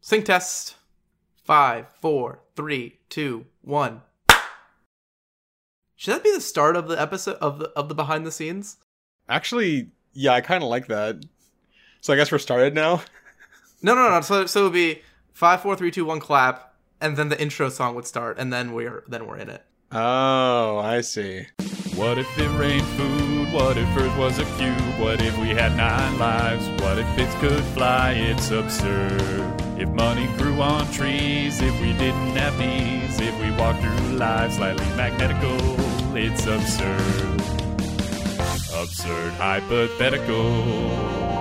Sync test. 5, 4, 3, 2, 1. Should that be the start of the episode of the behind the scenes? Actually, yeah, I kind of like that. So I guess we're started now. No. So it would be 5, 4, 3, 2, 1, clap, and then the intro song would start, and then we're in it. Oh, I see. What if it rained food? What if Earth was a cube? What if we had 9 lives? What if bits could fly? It's absurd. If money grew on trees, if we didn't have knees, if we walked through life slightly magnetical, it's absurd. Absurd hypotheticals.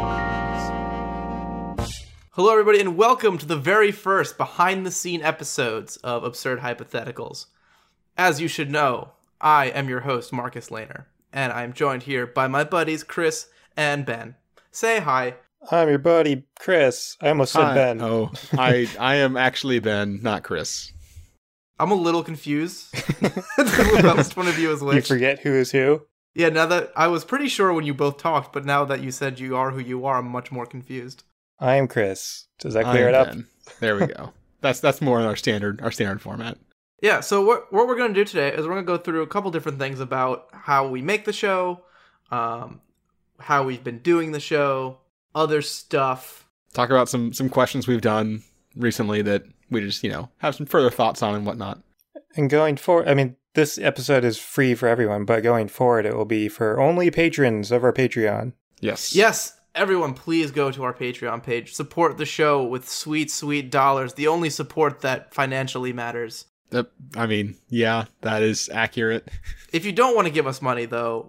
Hello, everybody, and welcome to the very first behind-the-scene episodes of Absurd Hypotheticals. As you should know, I am your host, Marcus Lehner, and I am joined here by my buddies, Chris and Ben. Say hi. I'm your buddy, Chris. I almost said Ben. Oh, I am actually Ben, not Chris. I'm a little confused about which one of you is which. You forget who is who? Yeah, now that I was pretty sure when you both talked, but now that you said you are who you are, I'm much more confused. I am Chris. Does that clear it up? Ben. There we go. That's more in our standard format. Yeah, so what we're going to do today is we're going to go through a couple different things about how we make the show, how we've been doing the show, other stuff. Talk about some questions we've done recently that we just, have some further thoughts on and whatnot. And going forward, I mean, this episode is free for everyone, but going forward, it will be for only patrons of our Patreon. Yes. Yes, everyone, please go to our Patreon page. Support the show with sweet, sweet dollars. The only support that financially matters. Yeah, that is accurate. If you don't want to give us money, though,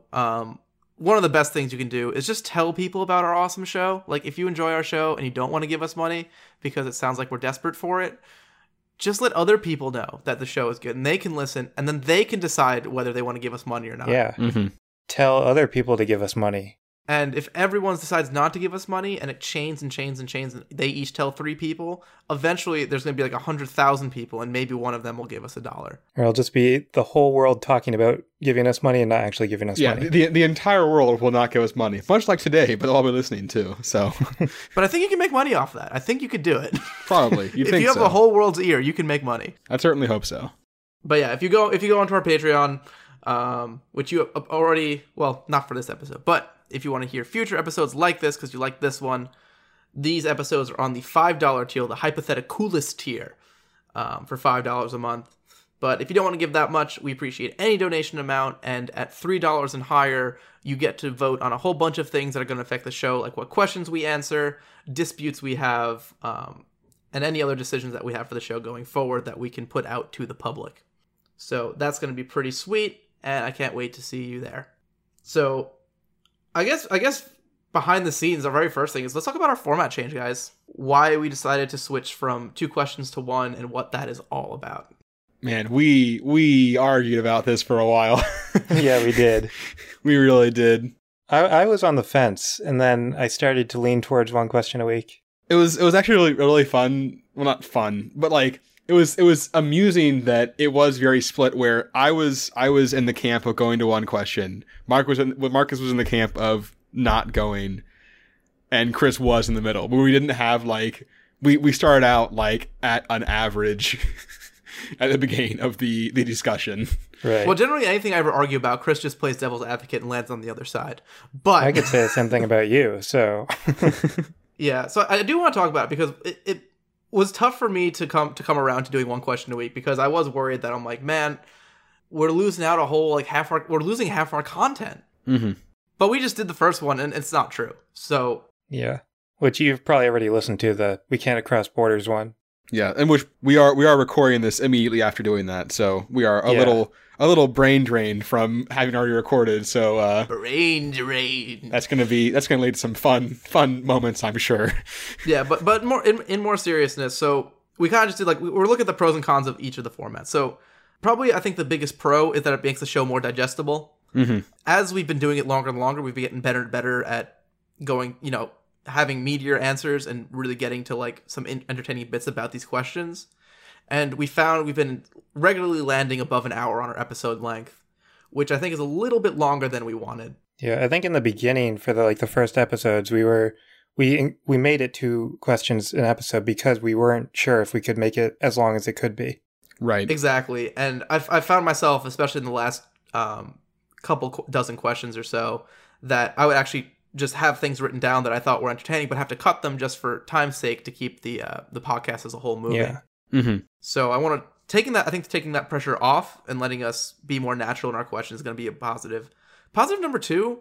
one of the best things you can do is just tell people about our awesome show. Like, if you enjoy our show and you don't want to give us money because it sounds like we're desperate for it, just let other people know that the show is good and they can listen, and then they can decide whether they want to give us money or not. Yeah. Mm-hmm. Tell other people to give us money. And if everyone decides not to give us money and it chains and they each tell 3 people, eventually there's going to be like 100,000 people and maybe one of them will give us $1. Or it'll just be the whole world talking about giving us money and not actually giving us money. Yeah, the entire world will not give us money. Much like today, but they'll all be listening too. So, But I think you can make money off that. I think you could do it. Probably. If you have the whole world's ear, you can make money. I certainly hope so. But yeah, if you go onto our Patreon, which you already, well, not for this episode, but if you want to hear future episodes like this, because you like this one, these episodes are on the $5 tier, the hypotheticalist tier, for $5 a month. But if you don't want to give that much, we appreciate any donation amount, and at $3 and higher, you get to vote on a whole bunch of things that are going to affect the show, like what questions we answer, disputes we have, and any other decisions that we have for the show going forward that we can put out to the public. So that's going to be pretty sweet, and I can't wait to see you there. So I guess behind the scenes, our very first thing is let's talk about our format change, guys. Why we decided to switch from 2 questions to 1 and what that is all about. Man, we argued about this for a while. Yeah, we did. We really did. I was on the fence, and then I started to lean towards 1 question a week. It was actually really fun. Well, not fun, but like it was amusing that it was very split. Where I was in the camp of going to 1 question. Marcus was in the camp of not going, and Chris was in the middle. But we didn't have we started out like at an average at the beginning of the discussion. Right. Well, generally anything I ever argue about, Chris just plays devil's advocate and lands on the other side. But I could say the same thing about you. So yeah, so I do want to talk about it because it was tough for me to come around to doing 1 question a week, because I was worried that I'm like, man, we're losing out we're losing half our content. Mm-hmm. But we just did the first one, and it's not true. So yeah, which you've probably already listened to, the We Can't Cross Borders one. Yeah, and which we are recording this immediately after doing that, so we are a little brain drained from having already recorded. So brain drain. That's gonna lead to some fun moments, I'm sure. Yeah, but more in more seriousness. So we kind of just did we're looking at the pros and cons of each of the formats. So probably I think the biggest pro is that it makes the show more digestible. Mm-hmm. As we've been doing it longer and longer, we've been getting better and better at going, having meatier answers and really getting to some entertaining bits about these questions. And we found we've been regularly landing above an hour on our episode length, which I think is a little bit longer than we wanted. Yeah, I think in the beginning for the first episodes, we were we made it 2 questions an episode because we weren't sure if we could make it as long as it could be. Right. Exactly. And I found myself, especially in the last dozen questions or so, that I would actually just have things written down that I thought were entertaining, but have to cut them just for time's sake to keep the podcast as a whole moving. Yeah. Mm-hmm. So I think taking that pressure off and letting us be more natural in our questions is going to be a positive. Positive number 2,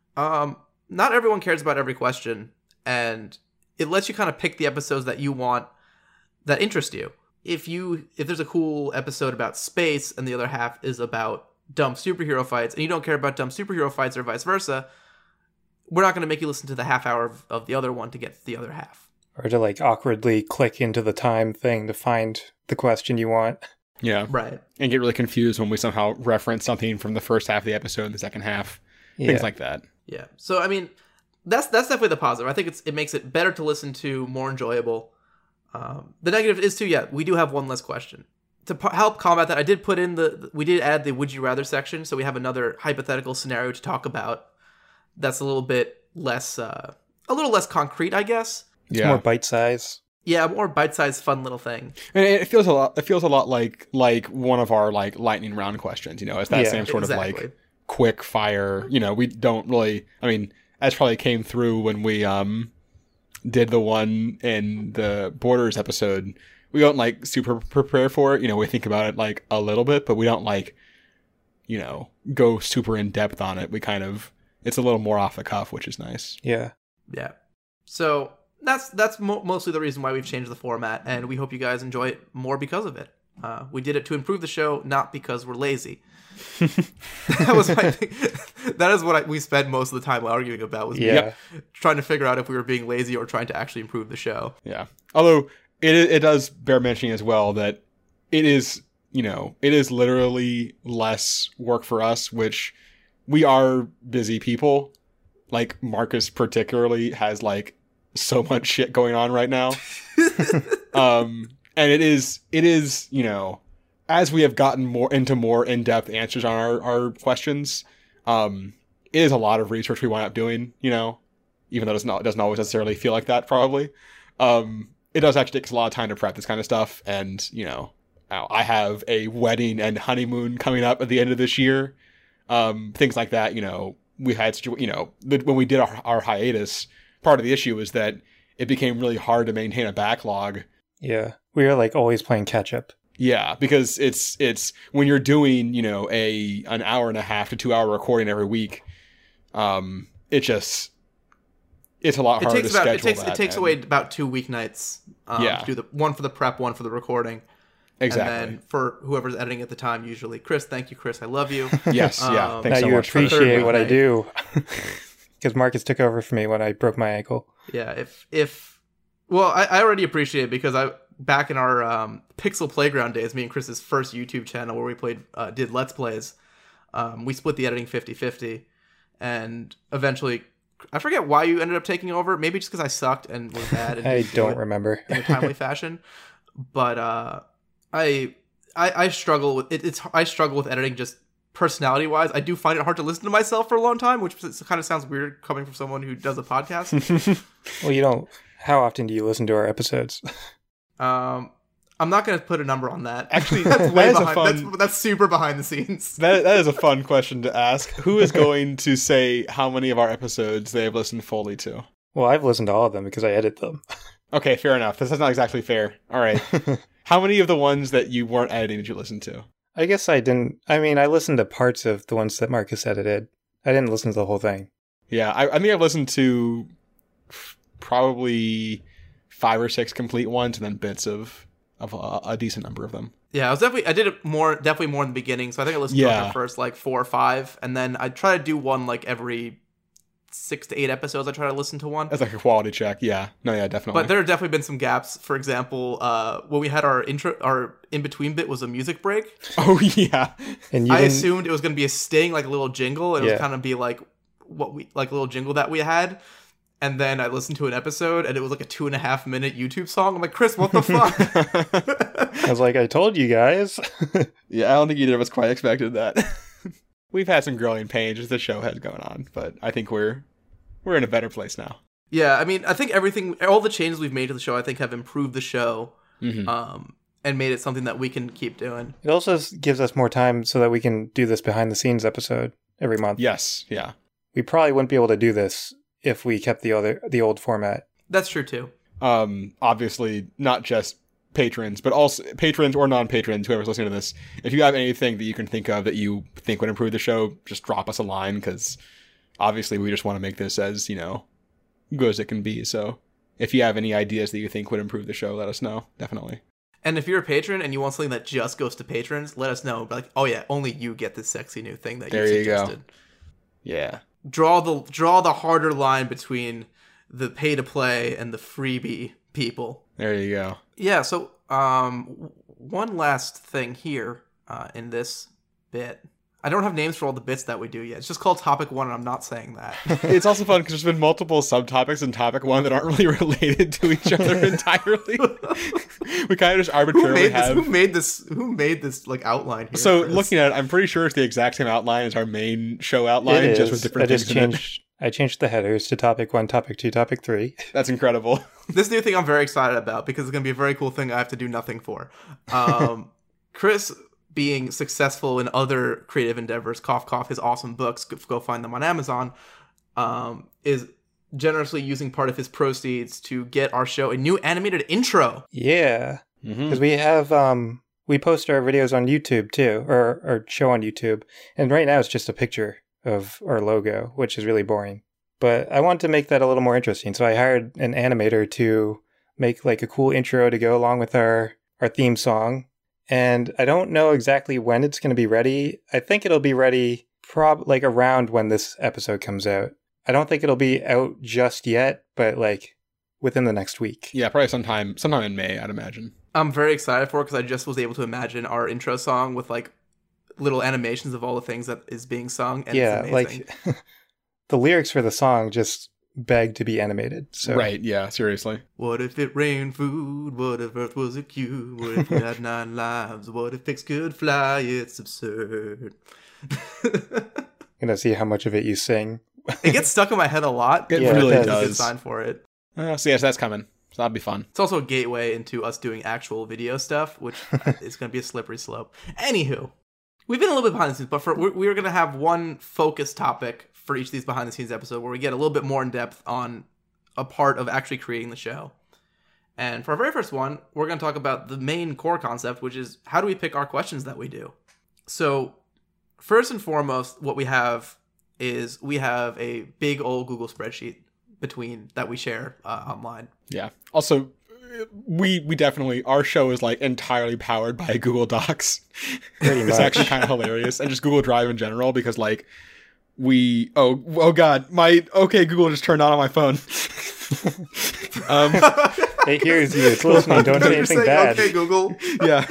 not everyone cares about every question, and it lets you kind of pick the episodes that you want that interest you. If there's a cool episode about space and the other half is about dumb superhero fights, and you don't care about dumb superhero fights or vice versa, we're not going to make you listen to the half hour of the other one to get the other half. Or to like awkwardly click into the time thing to find the question you want. Yeah. Right. And get really confused when we somehow reference something from the first half of the episode in the second half. Things like that. Yeah. So, I mean, that's definitely the positive. I think it makes it better to listen to, more enjoyable. The negative is too, we do have one less question. To help combat that, I did put in we did add the would you rather section, so we have another hypothetical scenario to talk about that's a little bit less, a little less concrete, I guess. It's more bite-size. Yeah, more bite-sized, fun little thing. And it feels a lot like one of our like lightning round questions. It's that same sort of like quick fire. We don't really. I mean, as probably came through when we did the one in the Borders episode. We don't like super prepare for it. We think about it like a little bit, but we don't like, go super in depth on it. We kind of, it's a little more off the cuff, which is nice. Yeah. Yeah. So that's mostly the reason why we've changed the format, and we hope you guys enjoy it more because of it. We did it to improve the show, not because we're lazy. That was my thing. That is what we spent most of the time arguing about, was trying to figure out if we were being lazy or trying to actually improve the show. Yeah. Although it does bear mentioning as well that it is literally less work for us, which we are busy people. Like Marcus particularly has like so much shit going on right now. And it is, as we have gotten more in-depth answers on our questions, it is a lot of research we wind up doing, even though it doesn't always necessarily feel like that, probably. It does actually take a lot of time to prep this kind of stuff. And, I have a wedding and honeymoon coming up at the end of this year. Things like that, we had, when we did our hiatus, part of the issue was that it became really hard to maintain a backlog. Yeah. We were like always playing catch up. Yeah, because it's when you're doing, an hour and a half to 2 hour recording every week, it's a lot harder to schedule that. It takes away about 2 weeknights to do the one for the prep, one for the recording. Exactly. And then for whoever's editing at the time, usually Chris. Thank you, Chris. I love you. Yes, yeah. Thanks now so you much. appreciate what I do. Because Marcus took over for me when I broke my ankle. Yeah, I already appreciate it because back in our Pixel Playground days, me and Chris's first YouTube channel where we did Let's Plays, we split the editing 50-50, and eventually, I forget why you ended up taking over. Maybe just because I sucked and was bad. And I don't remember. In a timely fashion, but I struggle with it. I struggle with editing just personality wise. I do find it hard to listen to myself for a long time, which kind of sounds weird coming from someone who does a podcast. Well, how often do you listen to our episodes? I'm not going to put a number on that. Actually, that's way behind. That's super behind the scenes. That is a fun question to ask. Who is going to say how many of our episodes they have listened fully to? Well, I've listened to all of them because I edit them. Okay, fair enough. This is not exactly fair. All right. How many of the ones that you weren't editing did you listen to? I guess I didn't. I mean, I listened to parts of the ones that Marcus edited. I didn't listen to the whole thing. Yeah, I think I've listened to probably 5 or 6 complete ones, and then bits of a decent number of them. Yeah, I did it definitely more in the beginning. So I think I listened to the first 4 or 5, and then I try to do one every 6 to 8 episodes. I try to listen to one. That's like a quality check. Yeah, no, yeah, definitely. But there have definitely been some gaps. For example, when we had our in between bit was a music break. Oh yeah, and I assumed it was going to be a sting, like a little jingle, and it was kind of be like what we a little jingle that we had. And then I listened to an episode, and it was like a 2.5 minute YouTube song. I'm like, Chris, what the fuck? I was like, I told you guys. Yeah, I don't think either of us quite expected that. We've had some growing pains as the show has gone on, but I think we're in a better place now. Yeah, I mean, I think all the changes we've made to the show, I think, have improved the show, and made it something that we can keep doing. It also gives us more time so that we can do this behind the scenes episode every month. Yes, yeah. We probably wouldn't be able to do this if we kept the old format. That's true too. Obviously, not just patrons, but also patrons or non-patrons, whoever's listening to this. If you have anything that you can think of that you think would improve the show, just drop us a line, because obviously we just want to make this as, good as it can be. So if you have any ideas that you think would improve the show, let us know. Definitely. And if you're a patron and you want something that just goes to patrons, let us know. Like, oh yeah, only you get this sexy new thing that you suggested. Go. Yeah. Draw the harder line between the pay to play and the freebie people. There you go. Yeah. So one last thing here in this bit. I don't have names for all the bits that we do yet. It's just called Topic 1, and I'm not saying that. It's also fun because there's been multiple subtopics in Topic 1 that aren't really related to each other entirely. We kind of just arbitrarily Who made this like outline here? So looking at it, I'm pretty sure it's the exact same outline as our main show outline, It just is. with different things. I changed the headers to Topic 1, Topic 2, Topic 3. That's incredible. This new thing I'm very excited about because it's going to be a very cool thing I have to do nothing for. Chris, being successful in other creative endeavors, cough cough, his awesome books, go find them on Amazon, is generously using part of his proceeds to get our show a new animated intro. Yeah, because we have we post our videos on YouTube too, or our show on YouTube, and right now it's just a picture of our logo, which is really boring. But I wanted to make that a little more interesting, so I hired an animator to make like a cool intro to go along with our theme song. And I don't know exactly when it's going to be ready. I think it'll be ready like around when this episode comes out. I don't think it'll be out just yet, but like within the next week. Yeah, probably sometime in May, I'd imagine. I'm very excited for it because I just was able to imagine our intro song with like little animations of all the things that is being sung. And yeah, it's amazing. like the lyrics for the song just beg to be animated. So. Right, yeah, seriously. What if it rained food? What if Earth was a cube? What if we had 9 lives? What if pigs could fly? It's absurd. Gonna see how much of it you sing. It gets stuck in my head a lot. It Yeah, really it It's a good does. sign for it. So yes, that's coming. So that'll be fun. It's also a gateway into us doing actual video stuff, which is going to be a slippery slope. Anywho, we've been a little bit behind the scenes, but we're going to have one focus topic for each of these behind the scenes episodes where we get a little bit more in depth on a part of actually creating the show. And for our very first one, we're going to talk about the main core concept, which is how do we pick our questions that we do? So first and foremost, what we have is we have a big old Google spreadsheet that we share online. Yeah. Also, we definitely, our show is like entirely powered by Google Docs. Pretty It's much. actually kind of hilarious, and just Google Drive in general, because like oh god, Google just turned on my phone. It hears you. It's listening. Don't say You're anything saying, bad. okay, Google. Yeah.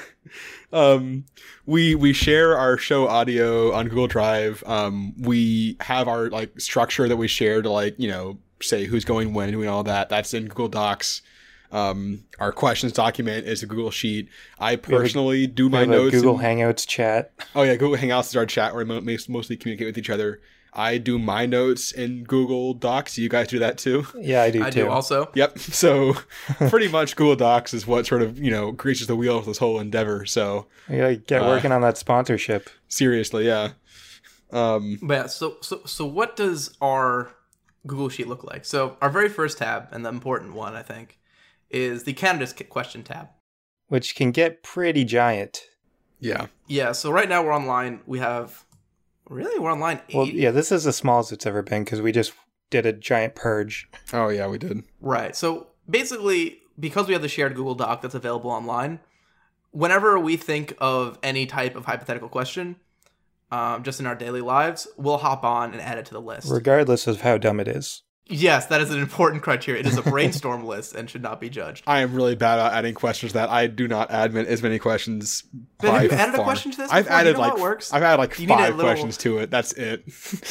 We share our show audio on Google Drive. We have our like structure that we share to like, say who's going when, doing all that. That's in Google Docs. Our questions document is a Google Sheet. I personally do my We have a notes. Google Hangouts chat. Oh yeah, Google Hangouts is our chat where we mostly communicate with each other. I do my notes in Google Docs. You guys do that too? Yeah, I do I too. do also. Yep. So pretty much Google Docs is what sort of, greases the wheel of this whole endeavor. So We gotta get working on that sponsorship. seriously, yeah. But yeah, so what does our Google Sheet look like? So our very first tab, and the important one, I think, is the candidates question tab. Which can get pretty giant. Yeah. Yeah, so right now we're online. We're on line 8. Well, yeah, this is the smallest it's ever been because we just did a giant purge. Oh yeah, we did. Right. So basically, because we have the shared Google Doc that's available online, whenever we think of any type of hypothetical question, just in our daily lives, we'll hop on and add it to the list. Regardless of how dumb it is. Yes, that is an important criteria. It is a brainstorm list and should not be judged. I am really bad at adding questions that I do not add as many questions. Ben, have you by added a far. question to this I've before? Do added you know how like it works? I've added like You need a 5 little- questions to it. That's it.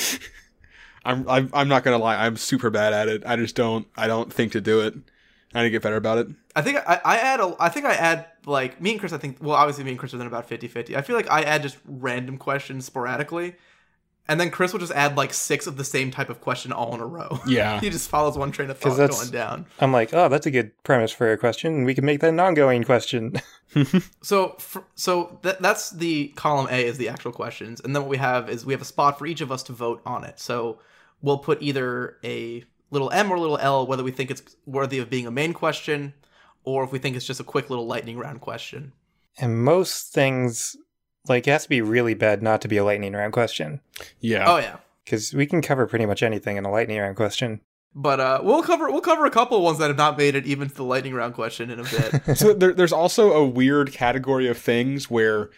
I'm not gonna lie. I'm super bad at it. I don't think to do it. I need to get better about it. I think I add like me and Chris. Obviously me and Chris are then about 50-50. I feel like I add just random questions sporadically, And then Chris will just add like 6 of the same type of question all in a row. Yeah. He just follows one train of thought going down. I'm like, oh, that's a good premise for a question. And we can make that an ongoing question. So that's the column A is the actual questions. And then what we have is we have a spot for each of us to vote on it. So we'll put either a little M or a little L, whether we think it's worthy of being a main question or if we think it's just a quick little lightning round question. And most things, like, it has to be really bad not to be a lightning round question. Yeah. Oh, yeah. Because we can cover pretty much anything in a lightning round question. But we'll cover a couple of ones that have not made it even to the lightning round question in a bit. So there's also a weird category of things where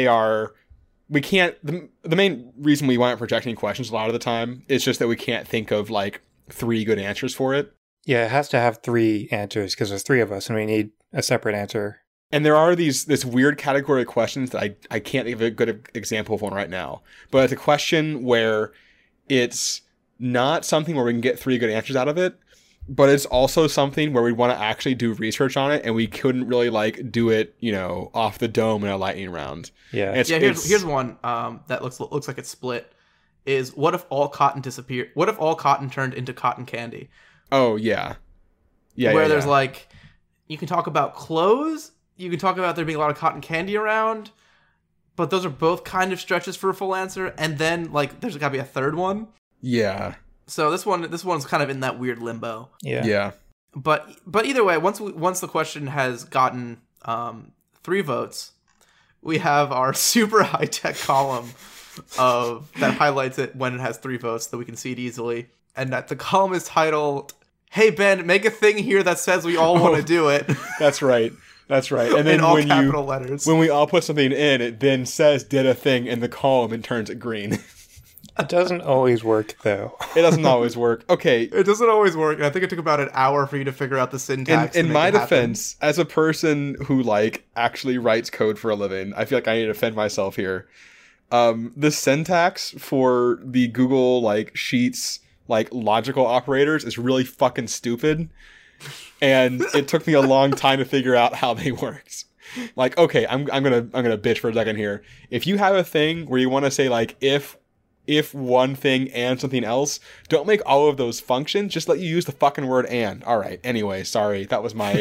we can't, the main reason we wind up rejecting questions a lot of the time is just that we can't think of like 3 good answers for it. Yeah, it has to have 3 answers because there's 3 of us and we need a separate answer. And there are this weird category of questions that I can't think of a good example of one right now. But it's a question where it's not something where we can get 3 good answers out of it, but it's also something where we want to actually do research on it, and we couldn't really like do it, off the dome in a lightning round. Yeah. Here's one that looks like it's split. Is what if all cotton disappeared? What if all cotton turned into cotton candy? Oh yeah. Where there's like, you can talk about clothes. You can talk about there being a lot of cotton candy around, but those are both kind of stretches for a full answer. And then like, there's got to be a third one. Yeah. So this one's kind of in that weird limbo. Yeah. Yeah. But either way, once the question has gotten 3 votes, we have our super high tech column that highlights it when it has 3 votes, so that we can see it easily. And that the column is titled, "Hey Ben, make a thing here that says we all want to do it." That's right. That's right. And then in all capital letters. When we all put something in, it then says "did a thing" in the column and turns it green. It doesn't always work, though. It doesn't always work. Okay. It doesn't always work. And I think it took about an hour for you to figure out the syntax. In my defense, as a person who like actually writes code for a living, I feel like I need to defend myself here. The syntax for the Google like Sheets like logical operators is really fucking stupid. And it took me a long time to figure out how they worked. Like, okay, I'm gonna bitch for a second here. If you have a thing where you want to say like if one thing and something else, don't make all of those functions. Just let you use the fucking word and. All right. Anyway, sorry. That was my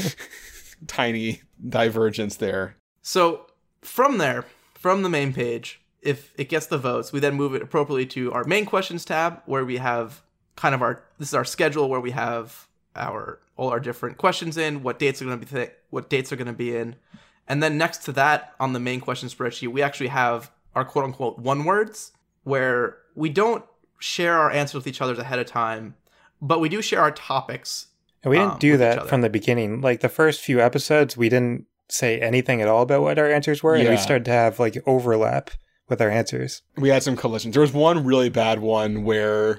tiny divergence there. So from the main page, if it gets the votes, we then move it appropriately to our main questions tab, where we have kind of this is our schedule where we have all our different questions in, what dates are going to be in. And then next to that on the main question spreadsheet, we actually have our quote unquote one words, where we don't share our answers with each other ahead of time, but we do share our topics. And we didn't do that from the beginning. Like the first few episodes, we didn't say anything at all about what our answers were, and we started to have like overlap with our answers. We had some collisions. There was one really bad one where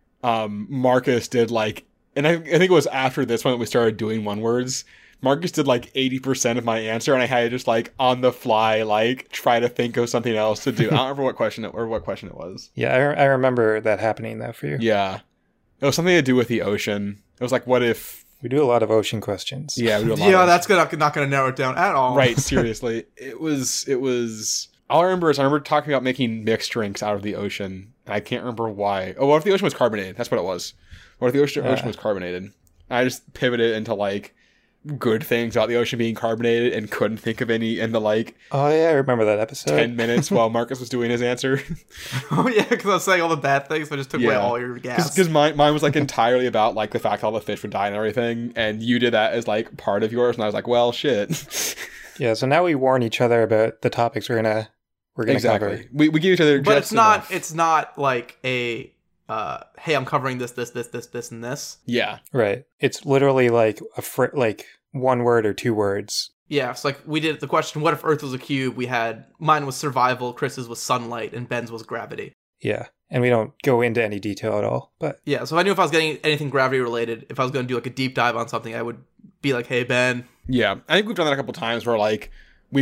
Marcus did like, and I think it was after this one that we started doing one words. Marcus did like 80% of my answer, and I had to just like on the fly like try to think of something else to do. I don't remember what question it was. Yeah, I remember that happening though for you. Yeah, it was something to do with the ocean. It was like, what if we do a lot of ocean questions? Yeah, we do a lot. Yeah, that's not going to narrow it down at all. Right, seriously, it was. All I remember is I remember talking about making mixed drinks out of the ocean, and I can't remember why. Oh, what if the ocean was carbonated? That's what it was. What if the ocean was carbonated? And I just pivoted into like good things about the ocean being carbonated and couldn't think of any in the like oh yeah I remember that episode 10 minutes while Marcus was doing his answer. Oh yeah, because I was saying all the bad things, but I just took away all your gas. Because mine was like entirely about like the fact all the fish would die and everything, and you did that as like part of yours, and I was like, well shit. Yeah, so now we warn each other about the topics we're gonna exactly cover. we give each other but just it's not like a hey, I'm covering this, and this. Yeah. Right. It's literally like like one word or 2 words. Yeah, it's like we did the question, what if Earth was a cube? We had, mine was survival, Chris's was sunlight, and Ben's was gravity. Yeah. And we don't go into any detail at all. But yeah, so if I knew if I was getting anything gravity related, if I was going to do like a deep dive on something, I would be like, hey, Ben. Yeah. I think we've done that a couple times where like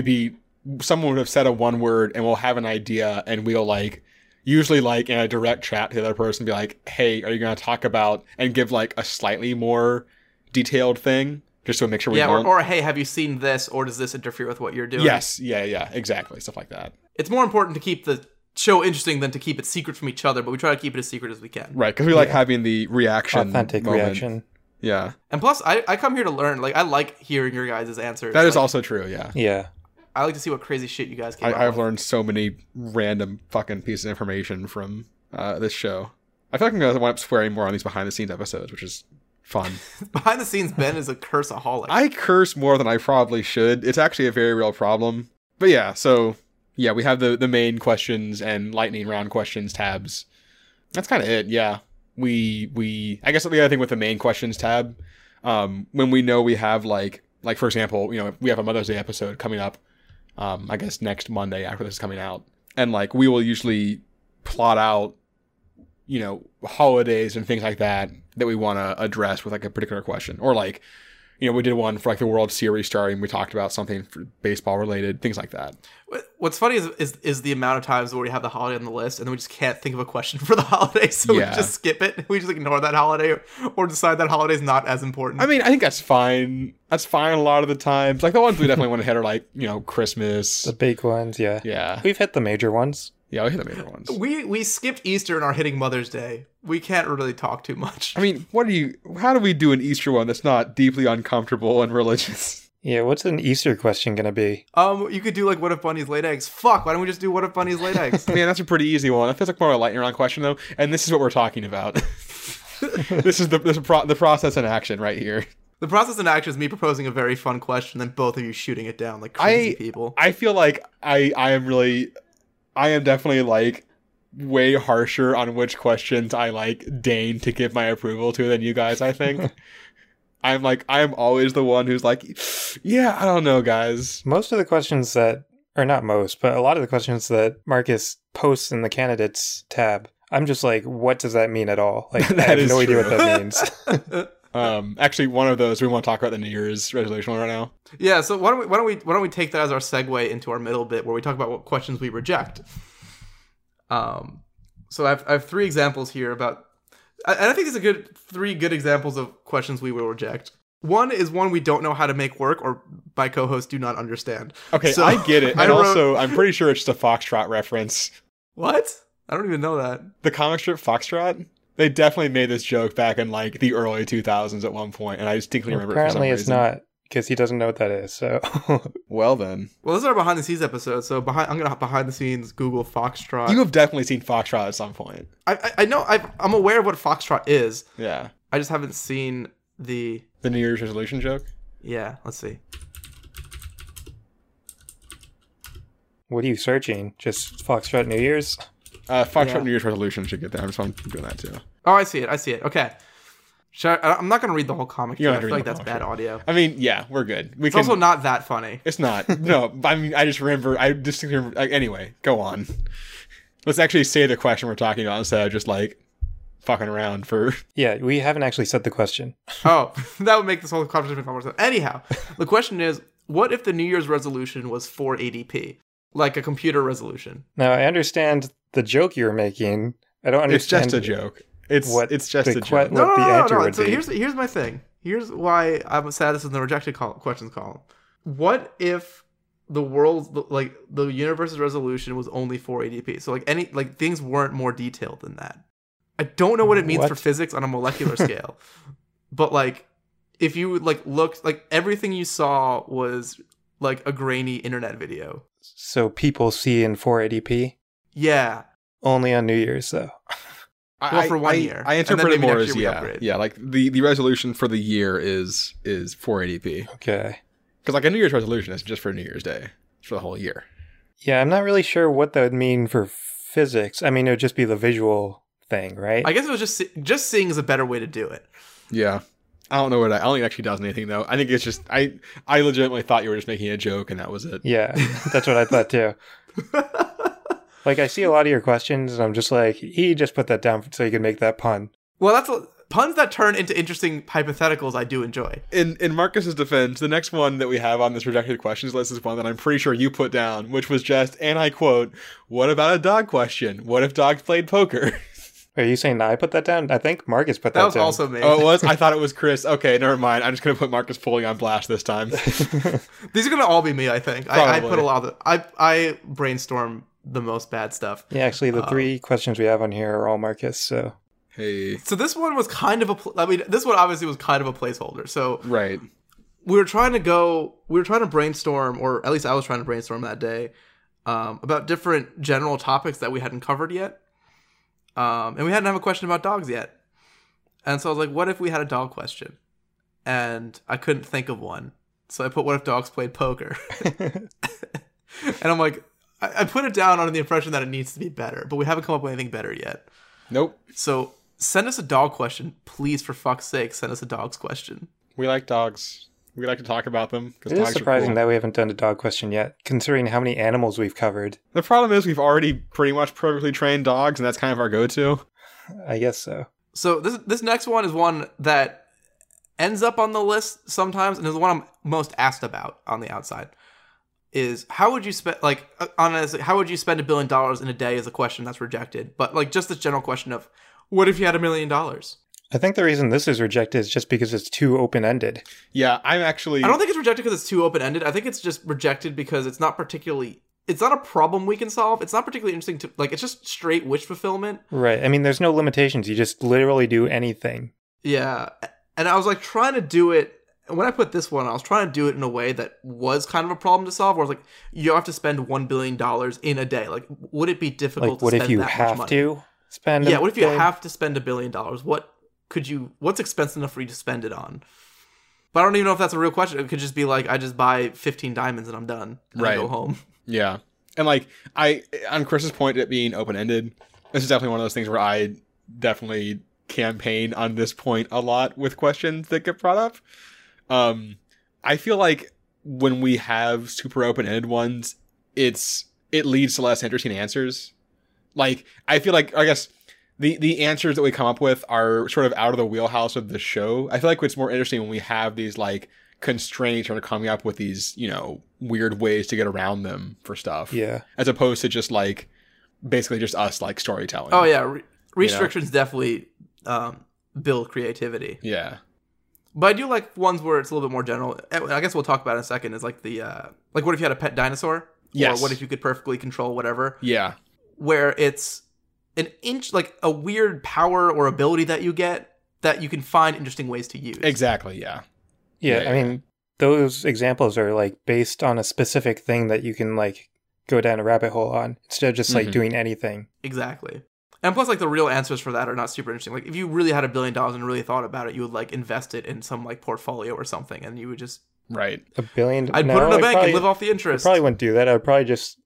someone would have said a one word and we'll have an idea and we'll like, usually like in a direct chat to the other person, be like, hey, are you going to talk about, and give like a slightly more detailed thing just to make sure we don't. Or hey, have you seen this, or does this interfere with what you're doing? Yes. Yeah. Exactly. Stuff like that. It's more important to keep the show interesting than to keep it secret from each other, but we try to keep it as secret as we can. Right, because we like having the reaction. Authentic moment. reaction. Yeah. And plus, I come here to learn. Like, I like hearing your guys' answers. That is like, also true, yeah. Yeah. I like to see what crazy shit you guys came up I've with. learned so many random fucking pieces of information from this show. I feel like I'm going to wind up swearing more on these behind-the-scenes episodes, which is fun. Behind the scenes, Ben is a curseaholic. I curse more than I probably should. It's actually a very real problem. But yeah, so... Yeah, we have the main questions and lightning round questions tabs. That's kind of it, yeah. I guess the other thing with the main questions tab, when we know we have like for example, you know, we have a Mother's Day episode coming up, I guess next Monday after this is coming out. And like we will usually plot out, you know, holidays and things like that we want to address with like a particular question. Or like, you know, we did one for like the World Series starting. We talked about something for baseball related, things like that. What's funny is the amount of times where we have the holiday on the list and then we just can't think of a question for the holiday, so Yeah. we just skip it. We just ignore that holiday or decide that holiday is not as important. I mean, I think that's fine. That's fine a lot of the times. Like the ones we definitely want to hit are like, you know, Christmas. The big ones, yeah. Yeah. We've hit the major ones. Yeah, we hit the major ones. we skipped Easter and are hitting Mother's Day. We can't really talk too much. I mean, how do we do an Easter one that's not deeply uncomfortable and religious? Yeah, what's an Easter question going to be? You could do like, what if bunnies laid eggs? Fuck, why don't we just do what if bunnies laid eggs? Man, that's a pretty easy one. That feels like more of a lightning round question though, and this is what we're talking about. This is the process in action right here. The process in action is me proposing a very fun question, then both of you shooting it down like crazy people. I feel like I am definitely like way harsher on which questions I like deign to give my approval to than you guys, I think. I am always the one who's like, yeah, I don't know, guys. Most of the questions that, or not most, but a lot of the questions that Marcus posts in the candidates tab, I'm just like, what does that mean at all? Like, I have no idea what that means. Actually, one of those we want to talk about the New Year's resolution right now. Yeah, so why don't we take that as our segue into our middle bit where we talk about what questions we reject. So I have three examples here about, and I think these are three good examples of questions we will reject. One is one we don't know how to make work or my co-hosts do not understand. Okay, so I get it. And also, I'm pretty sure it's just a Foxtrot reference. What? I don't even know that. The comic strip Foxtrot? They definitely made this joke back in like the early 2000s at one point, and I distinctly remember Apparently it for it's some reason. not, because he doesn't know what that is, so... Well then. Well, this is our behind the scenes episode, so I'm gonna behind the scenes Google Foxtrot. You have definitely seen Foxtrot at some point. I know I'm aware of what Foxtrot is. Yeah. I just haven't seen the New Year's resolution joke? Yeah, let's see. What are you searching? Just Foxtrot New Year's? Foxtrot New Year's resolution should get there. I'm just doing that too. Oh, I see it. Okay. I'm not going to read the whole comic. I feel like that's bad audio. I mean, yeah, we're good. It's also not that funny. It's not. No, I mean, I distinctly remember. Anyway, go on. Let's actually say the question we're talking about instead of just like fucking around for... Yeah, we haven't actually said the question. Oh, that would make this whole conversation more sense. Anyhow, the question is, what if the New Year's resolution was 480p? Like a computer resolution. Now, I understand the joke you're making. I don't understand... It's just a joke. It's just a joke. What the answer would so be. Here's my thing. Here's why I'm sad this is in the rejected questions column. What if the universe's resolution was only 480p? So things weren't more detailed than that. I don't know what it means for physics on a molecular scale. But if you looked, everything you saw was like a grainy internet video. So people see in 480p? Yeah. Only on New Year's though. Well, for 1 year. I interpret it more as upgrade. yeah. Like the resolution for the year is 480p. Okay. Because a New Year's resolution is just for New Year's Day. It's for the whole year. Yeah, I'm not really sure what that would mean for physics. I mean, it would just be the visual thing, right? I guess it was just seeing is a better way to do it. Yeah. I don't know I don't think it actually does anything though. I think it's just I legitimately thought you were just making a joke and that was it. Yeah, that's what I thought too. I see a lot of your questions and I'm just like, he just put that down so he could make that pun. Well, puns that turn into interesting hypotheticals I do enjoy. In Marcus's defense, the next one that we have on this rejected questions list is one that I'm pretty sure you put down, which was just, and I quote, "What about a dog question? What if dogs played poker?" Are you saying I put that down? I think Marcus put that down. That was also me. Oh, it was? I thought it was Chris. Okay, never mind. I'm just going to put Marcus fully on blast this time. These are going to all be me, I think. I put a lot of I brainstorm the most bad stuff. Yeah, actually, the 3 questions we have on here are all Marcus, so... Hey. So this one was kind of this one obviously was kind of a placeholder. So Right. we were trying to brainstorm, or at least I was trying to brainstorm that day, about different general topics that we hadn't covered yet. And we hadn't have a question about dogs yet. And so I was like, what if we had a dog question? And I couldn't think of one. So I put, what if dogs played poker? And I'm like, I put it down under the impression that it needs to be better, but we haven't come up with anything better yet. Nope. So send us a dog question. Please, for fuck's sake, send us a dog's question. We like dogs. We like to talk about them. It is surprising that we haven't done a dog question yet, considering how many animals we've covered. The problem is we've already pretty much perfectly trained dogs, and that's kind of our go-to. I guess so. So this next one is one that ends up on the list sometimes, and is the one I'm most asked about on the outside. Is how would you spend, like, honestly, how would you spend $1 billion in a day is a question that's rejected. But, like, just this general question of, what if you had $1 million? I think the reason this is rejected is just because it's too open-ended. Yeah, I don't think it's rejected because it's too open-ended. I think it's just rejected because it's not a problem we can solve. It's not particularly interesting to, like, it's just straight wish fulfillment. Right. I mean, there's no limitations. You just literally do anything. Yeah. And I was, like, trying to do it. When I put this one, I was trying to do it in a way that was kind of a problem to solve, where I was like, you have to spend $1 billion in a day. Like, would it be difficult to spend that much money? What if you have to spend Yeah, what if you have to spend $1 billion? What's expensive enough for you to spend it on? But I don't even know if that's a real question. It could just be like, I just buy 15 diamonds and I'm done. And I go home. Yeah. And, like, on Chris's point, it being open-ended, this is definitely one of those things where I definitely campaign on this point a lot with questions that get brought up. I feel like when we have super open-ended ones, it leads to less interesting answers. Like, I feel like, I guess, the answers that we come up with are sort of out of the wheelhouse of the show. I feel like it's more interesting when we have these, like, constraints or coming up with these, you know, weird ways to get around them for stuff. Yeah. As opposed to just, like, basically just us, like, storytelling. Oh, yeah. Restrictions definitely build creativity. Yeah. But I do like ones where it's a little bit more general. I guess we'll talk about it in a second. Is like the like, what if you had a pet dinosaur? Yes. Or what if you could perfectly control whatever? Yeah. Where it's like a weird power or ability that you get that you can find interesting ways to use. Exactly. Yeah. Yeah. I mean, those examples are like based on a specific thing that you can like go down a rabbit hole on instead of just like doing anything. Exactly. And plus, like, the real answers for that are not super interesting. Like, if you really had $1 billion and really thought about it, you would, like, invest it in some, like, portfolio or something, and you would just... Right. $1 billion? I'd put it in a bank and live off the interest. I probably wouldn't do that. I'd probably just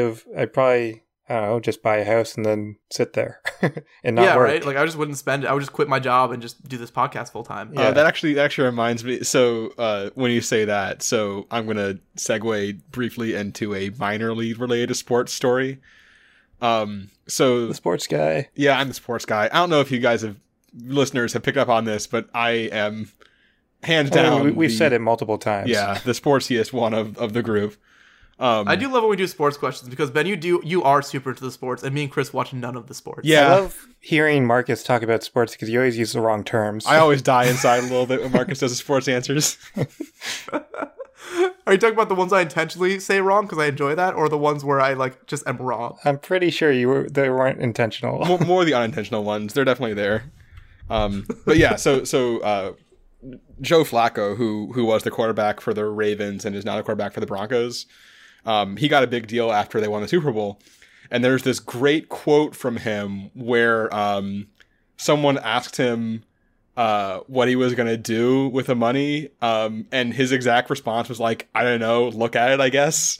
I don't know, just buy a house and then sit there and not work. Right? Like, I just wouldn't spend it. I would just quit my job and just do this podcast full time. Yeah. That actually reminds me. So when you say that, so I'm going to segue briefly into a minor league related sports story. So the sports guy. Yeah, I'm the sports guy. I don't know if you guys listeners have picked up on this, but I am hands down. We've said it multiple times. Yeah, the sportsiest one of the group. I do love when we do sports questions because Ben, you are super into the sports, and me and Chris watch none of the sports. Yeah, I love hearing Marcus talk about sports because you always use the wrong terms. I always die inside a little bit when Marcus does the sports answers. Are you talking about the ones I intentionally say wrong because I enjoy that, or the ones where I like just am wrong? I'm pretty sure they weren't intentional. More the unintentional ones. They're definitely there. But yeah, so Joe Flacco, who was the quarterback for the Ravens and is now the quarterback for the Broncos, he got a big deal after they won the Super Bowl. And there's this great quote from him where someone asked him what he was going to do with the money. And his exact response was like, I don't know, look at it, I guess.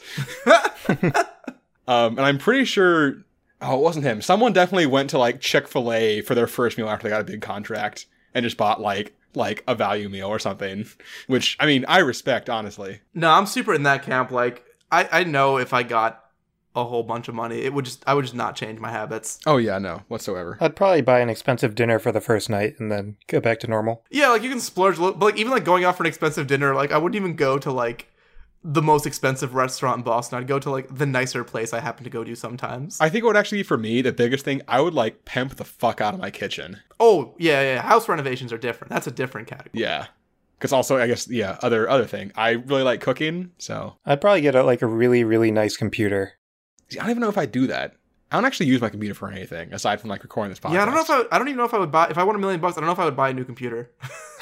And I'm pretty sure, it wasn't him. Someone definitely went to like Chick-fil-A for their first meal after they got a big contract and just bought like a value meal or something, which, I mean, I respect, honestly. No, I'm super in that camp. Like, I know if I got a whole bunch of money, I would just not change my habits. Oh yeah, no, whatsoever. I'd probably buy an expensive dinner for the first night and then go back to normal. Yeah, like you can splurge a little, but like even like going out for an expensive dinner, like I wouldn't even go to like the most expensive restaurant in Boston. I'd go to like the nicer place I happen to go to sometimes. I think it would actually be for me the biggest thing. I would like pimp the fuck out of my kitchen. Oh yeah. House renovations are different. That's a different category. Yeah. Because also, I guess, yeah, other thing. I really like cooking, so... I'd probably get a really, really nice computer. See, I don't even know if I do that. I don't actually use my computer for anything aside from like recording this podcast. Yeah, I don't know if I don't even know if I would buy if I won $1 million. I don't know if I would buy a new computer.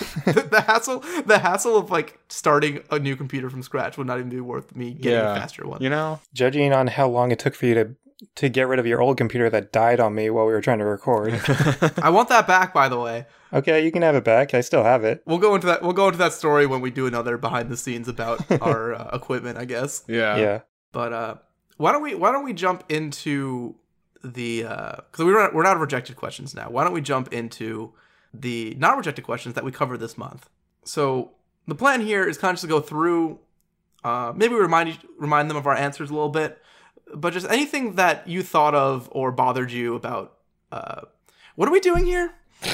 the hassle of like starting a new computer from scratch would not even be worth me getting a faster one. You know, Judging on how long it took for you to get rid of your old computer that died on me while we were trying to record. I want that back, by the way. Okay, you can have it back. I still have it. We'll go into that story when we do another behind the scenes about our equipment, I guess. Yeah. But why don't we jump into the because we're out of rejected questions now. Why don't we jump into the not rejected questions that we covered this month? So the plan here is kind of just to go through, maybe remind them of our answers a little bit, but just anything that you thought of or bothered you about. What are we doing here?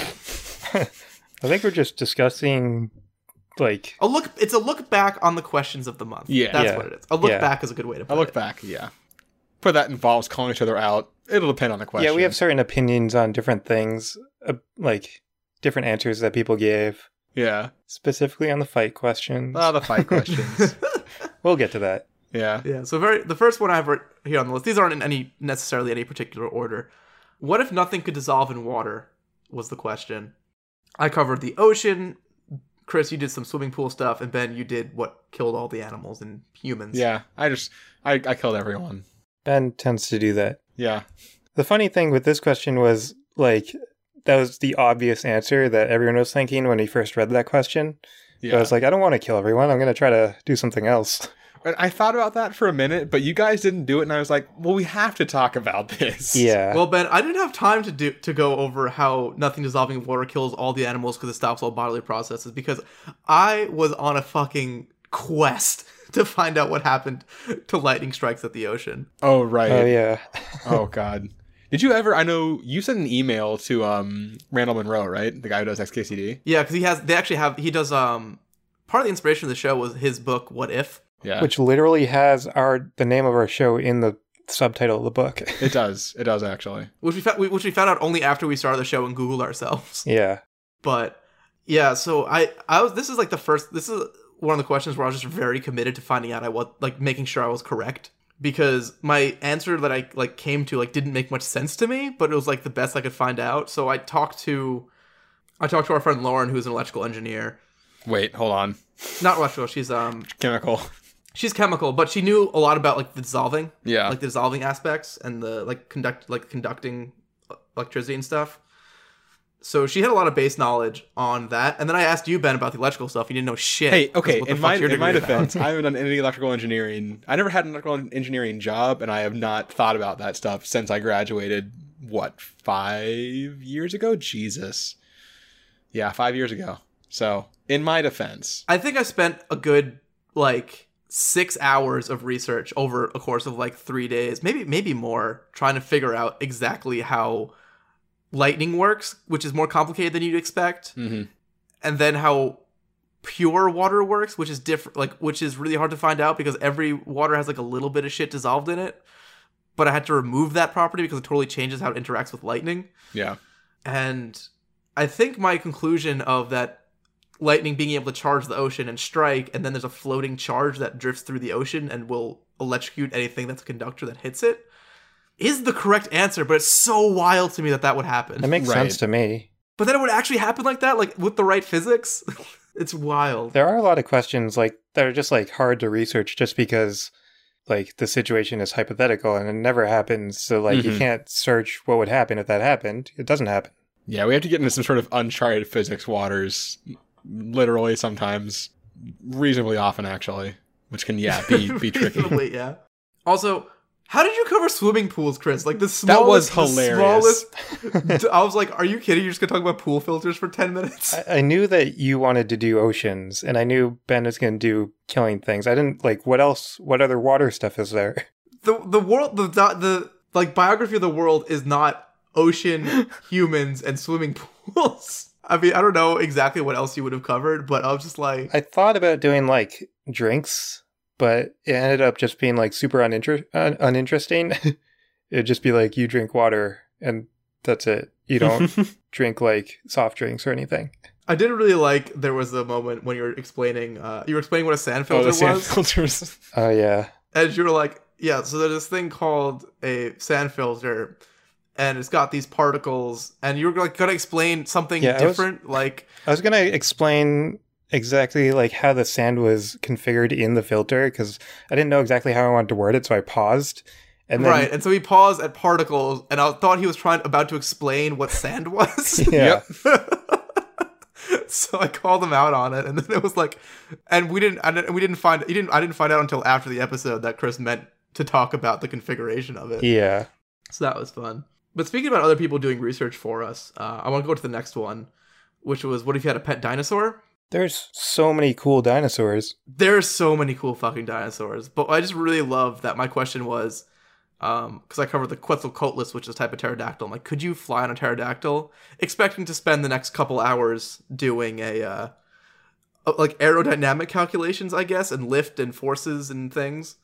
I think we're just discussing like It's a look back on the questions of the month. Yeah, that's what it is. A look back is a good way to put it. A look back, yeah. But that involves calling each other out. It'll depend on the question. Yeah, we have certain opinions on different things, like different answers that people gave. Yeah. Specifically on the fight questions. The fight questions. We'll get to that. Yeah. Yeah. So the first one I have here on the list. These aren't in necessarily any particular order. What if nothing could dissolve in water? Was the question. I covered the ocean. Chris, you did some swimming pool stuff, and Ben, you did what killed all the animals and humans. Yeah. I killed everyone. Ben tends to do that. Yeah. The funny thing with this question was, like, that was the obvious answer that everyone was thinking when he first read that question. Yeah. So I was like, I don't want to kill everyone. I'm going to try to do something else. And I thought about that for a minute, but you guys didn't do it, and I was like, well, we have to talk about this. Yeah. Well, Ben, I didn't have time to go over how nothing dissolving in water kills all the animals because it stops all bodily processes, because I was on a fucking quest to find out what happened to lightning strikes at the ocean. Oh, right. Oh, yeah. Oh, God. Did you ever, I know you sent an email to Randall Monroe, right? The guy who does XKCD? Yeah, because he does, part of the inspiration of the show was his book, What If? Yeah. Which literally has the name of our show in the subtitle of the book. It does. It does, actually. Which we found out only after we started the show and Googled ourselves. Yeah. But yeah, so this is one of the questions where I was just very committed to finding out making sure I was correct, because my answer that I came to didn't make much sense to me, but it was the best I could find out. So I talked to our friend Lauren, who's an electrical engineer. Wait, hold on. Not electrical, she's chemical. She's chemical, but she knew a lot about the dissolving. Yeah. The dissolving aspects and the conducting electricity and stuff. So she had a lot of base knowledge on that. And then I asked you, Ben, about the electrical stuff. You didn't know shit. Hey, okay, in my defense, I haven't done any electrical engineering. I never had an electrical engineering job, and I have not thought about that stuff since I graduated, 5 years ago? Jesus. Yeah, 5 years ago. So, in my defense. I think I spent a good, 6 hours of research over a course of 3 days, maybe more, trying to figure out exactly how lightning works, which is more complicated than you'd expect, and then how pure water works, which is different, which is really hard to find out because every water has a little bit of shit dissolved in it. But I had to remove that property because it totally changes how it interacts with lightning. Yeah, and I think my conclusion of that lightning being able to charge the ocean and strike, and then there's a floating charge that drifts through the ocean and will electrocute anything that's a conductor that hits it, is the correct answer. But it's so wild to me that would happen. It makes sense to me. But then it would actually happen like that, with the right physics. It's wild. There are a lot of questions that are just hard to research just because the situation is hypothetical and it never happens. So you can't search what would happen if that happened. It doesn't happen. Yeah, we have to get into some sort of uncharted physics waters. Literally, sometimes, reasonably often, actually, which can be tricky. Yeah. Also, how did you cover swimming pools, Chris? The smallest. That was hilarious. I was like, "Are you kidding? You're just gonna talk about pool filters for 10 minutes?" I knew that you wanted to do oceans, and I knew Ben was going to do killing things. I didn't what else? What other water stuff is there? The world, the biography of the world is not ocean, humans, and swimming pools. I mean, I don't know exactly what else you would have covered, but I was just I thought about doing drinks, but it ended up just being super uninteresting. It'd just be you drink water and that's it. You don't drink soft drinks or anything. I didn't really there was a moment when you were explaining what a sand filter the sand was. filters. Oh, yeah. And you were like, Yeah, so there's this thing called a sand filter, and it's got these particles, and you're like gonna explain something different. I was gonna explain exactly like how the sand was configured in the filter because I didn't know exactly how I wanted to word it, so I paused. And then, right, and so he paused at particles, and I thought he was about to explain what sand was. Yeah. So I called him out on it, and then it was like, and I didn't find out until after the episode that Chris meant to talk about the configuration of it. Yeah. So that was fun. But speaking about other people doing research for us, I want to go to the next one, which was, what if you had a pet dinosaur? There's so many cool dinosaurs. There's so many cool fucking dinosaurs. But I just really love that my question was, because I covered the Quetzalcoatlus, which is a type of pterodactyl. I'm like, could you fly on a pterodactyl? Expecting to spend the next couple hours doing like aerodynamic calculations, I guess, and lift and forces and things.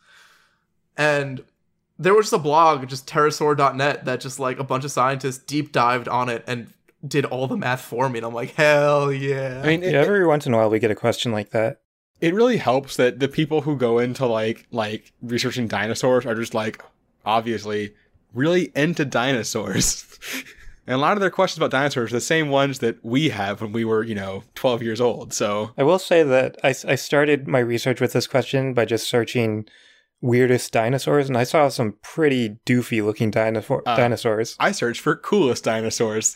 And there was just a blog, just pterosaur.net, that just like a bunch of scientists deep dived on it and did all the math for me. And I'm like, hell yeah. I mean, Every once in a while we get a question like that. It really helps that the people who go into like researching dinosaurs are just like, obviously really into dinosaurs. And a lot of their questions about dinosaurs are the same ones that we have when we were, 12 years old. So I will say that I started my research with this question by just searching weirdest dinosaurs, and I saw some pretty doofy looking dinosaurs. I searched for coolest dinosaurs.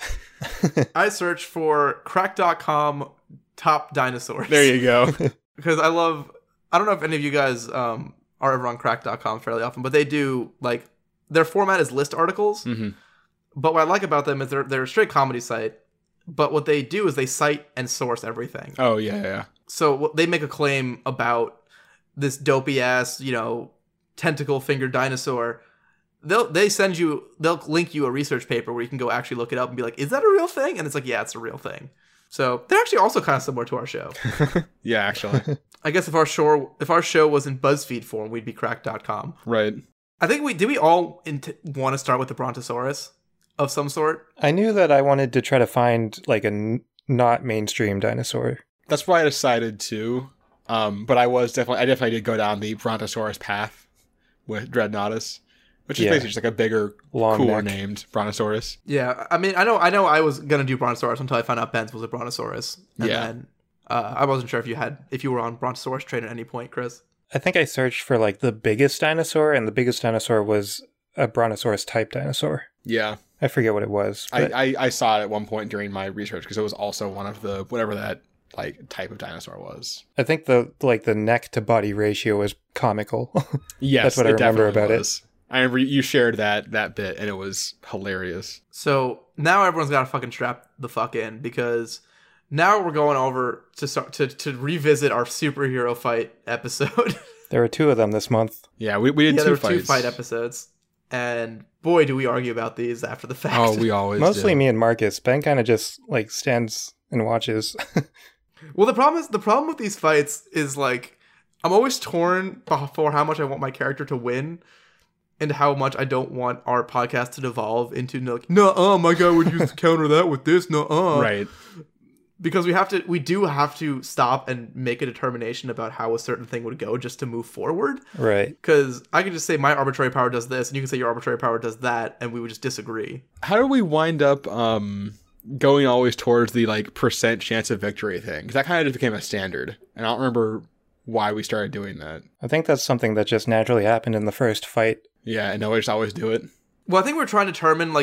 I searched for crack.com top dinosaurs. There you go. Because I don't know if any of you guys are ever on crack.com fairly often, but they do, like, their format is list articles. Mm-hmm. But what I like about them is they're a straight comedy site, but what they do is they cite and source everything. Oh, yeah. So they make a claim about this dopey ass, tentacle fingered dinosaur. They'll link you a research paper where you can go actually look it up and be like, is that a real thing? And it's like, yeah, it's a real thing. So they're actually also kind of similar to our show. Yeah, actually. I guess if our show was in BuzzFeed form, we'd be crack.com. Right. I think we all want to start with the Brontosaurus of some sort. I knew that I wanted to try to find like a not mainstream dinosaur. That's why I decided to. But I definitely did go down the Brontosaurus path with Dreadnoughtus, which is basically just like a bigger, cooler named Brontosaurus. Yeah, I mean, I know I was gonna do Brontosaurus until I found out Ben's was a Brontosaurus. And then I wasn't sure if you were on Brontosaurus train at any point, Chris. I think I searched for like the biggest dinosaur, and the biggest dinosaur was a Brontosaurus type dinosaur. Yeah. I forget what it was. I saw it at one point during my research because it was also one of the whatever that like type of dinosaur was. I think the neck to body ratio was comical. Yes, that's what I remember about it. I remember you shared that bit, and it was hilarious. So now everyone's got to fucking strap the fuck in, because now we're going over to revisit our superhero fight episode. There were 2 of them this month. Yeah, we did 2 there were fights. 2 fight episodes, and boy, do we argue about these after the fact. Oh, we always Mostly do. Me and Marcus. Ben kind of just like stands and watches. Well, the problem with these fights is like I'm always torn for how much I want my character to win, and how much I don't want our podcast to devolve into like, nuh-uh, my guy would use to counter that with this, nuh-uh. Right. Because we do have to stop and make a determination about how a certain thing would go just to move forward. Right. Because I could just say my arbitrary power does this, and you can say your arbitrary power does that, and we would just disagree. How do we wind up going always towards the like % chance of victory thing? Because that kind of just became a standard, and I don't remember why we started doing that. I think that's something that just naturally happened in the first fight. Yeah, and we just always do it. Well, I think we're trying to determine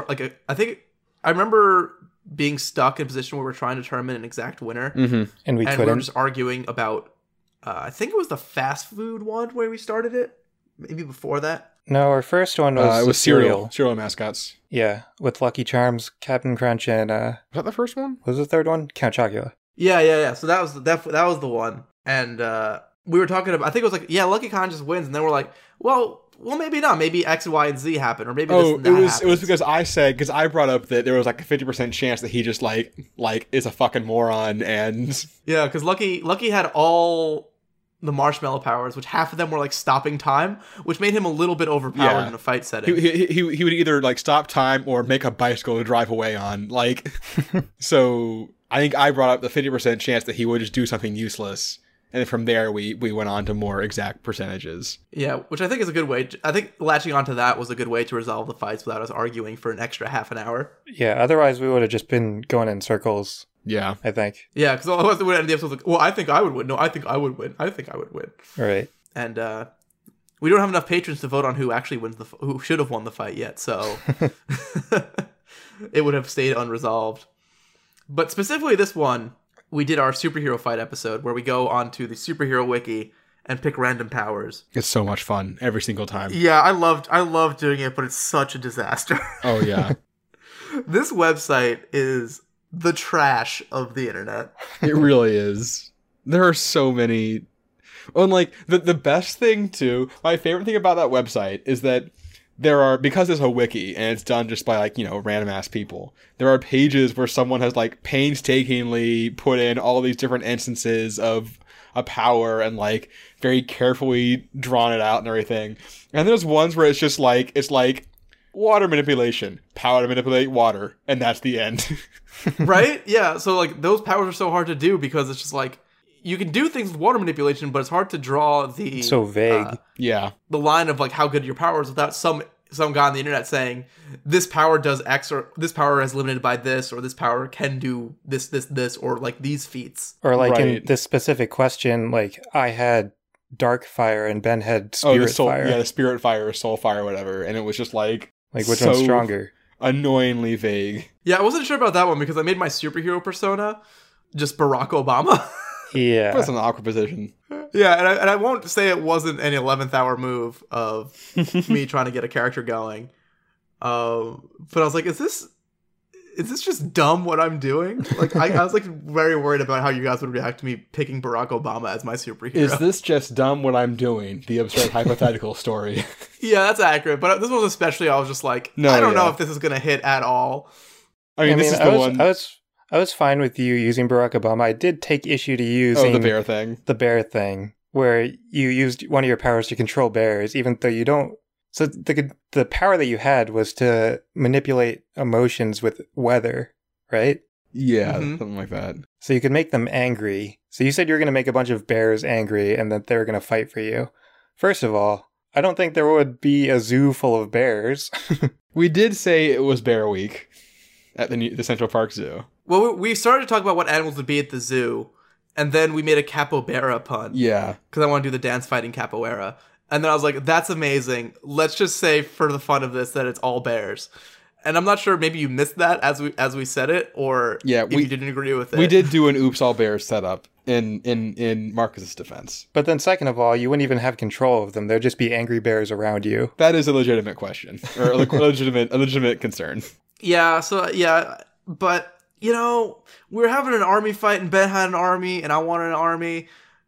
I remember being stuck in a position where we're trying to determine an exact winner, And we we couldn't. were just arguing about. I think it was the fast food one where we started it. Maybe before that. No, our first one was It was cereal mascots. Yeah, with Lucky Charms, Captain Crunch, and Was that the first one? what was the third one? Count Chocula. Yeah. So that was the one, and we were talking about. I think it was like, yeah, Lucky Con just wins, and then we're like, well, maybe not. Maybe X, Y, and Z happen, or maybe this and that it was because I brought up that there was like a 50% chance that he just like is a fucking moron, and yeah, because Lucky had all the marshmallow powers, which half of them were like stopping time, which made him a little bit overpowered in a fight setting. He would either like stop time or make a bicycle to drive away on. Like, so I think I brought up the 50% chance that he would just do something useless, And then from there, we went on to more exact percentages. Yeah, which I think is a good way. I think latching onto that was a good way to resolve the fights without us arguing for an extra half an hour. Yeah, otherwise we would have just been going in circles, Yeah. I think. Yeah, because otherwise we would end the episode like, well, I think I would win. No, I think I would win. I think I would win. Right. And we don't have enough patrons to vote on who actually wins who should have won the fight yet, so it would have stayed unresolved. But specifically this one, we did our superhero fight episode where we go onto the superhero wiki and pick random powers. It's so much fun every single time. Yeah, I loved doing it, but it's such a disaster. Oh, yeah. This website is the trash of the internet. It really is. There are so many. And like the best thing too, my favorite thing about that website is that there are, because it's a wiki and it's done just by like, random ass people, there are pages where someone has like painstakingly put in all these different instances of a power and like very carefully drawn it out and everything. And there's ones where it's like water manipulation, power to manipulate water, and that's the end. Right? Yeah, so like those powers are so hard to do because it's just like you can do things with water manipulation, but it's hard to draw the So vague. Yeah. the line of like how good your power is without some guy on the internet saying this power does X or this power is limited by this or this power can do this or like these feats. Or like in Right. this specific question, like I had dark fire and Ben had spirit fire. Yeah, the spirit fire or soul fire or whatever. And it was just like Like which so one's stronger? annoyingly vague. Yeah, I wasn't sure about that one because I made my superhero persona just Barack Obama. Yeah. That's an awkward position. Yeah, and I won't say it wasn't an 11th hour move of me trying to get a character going. But I was like, is this just dumb what I'm doing? Like, I was like very worried about how you guys would react to me picking Barack Obama as my superhero. Is this just dumb what I'm doing? The absurd hypothetical story. Yeah, that's accurate. But this one especially, I was just like, No, I don't know yeah. if this is going to hit at all. I mean, this is the one. I was fine with you using Barack Obama. I did take issue to using the bear thing. the bear thing, where you used one of your powers to control bears, even though you don't. So the power that you had was to manipulate emotions with weather, right? Yeah, Mhm. something like that. So you could make them angry. So you said you were going to make a bunch of bears angry and that they were going to fight for you. First of all, I don't think there would be a zoo full of bears. We did say it was Bear Week at the Central Park Zoo. Well, we started to talk about what animals would be at the zoo, and then we made a capoeira pun. Yeah. Because I want to do the dance fighting capoeira. And then I was like, that's amazing. Let's just say for the fun of this that it's all bears. And I'm not sure, maybe you missed that as we said it, or Yeah, if you didn't agree with it. We did do an Oops All Bears setup in Marcus's defense. But then second of all, you wouldn't even have control of them. There'd just be angry bears around you. That is a legitimate question, or a legitimate concern. Yeah, so, yeah, but, we were having an army fight, and Ben had an army, and I wanted an army,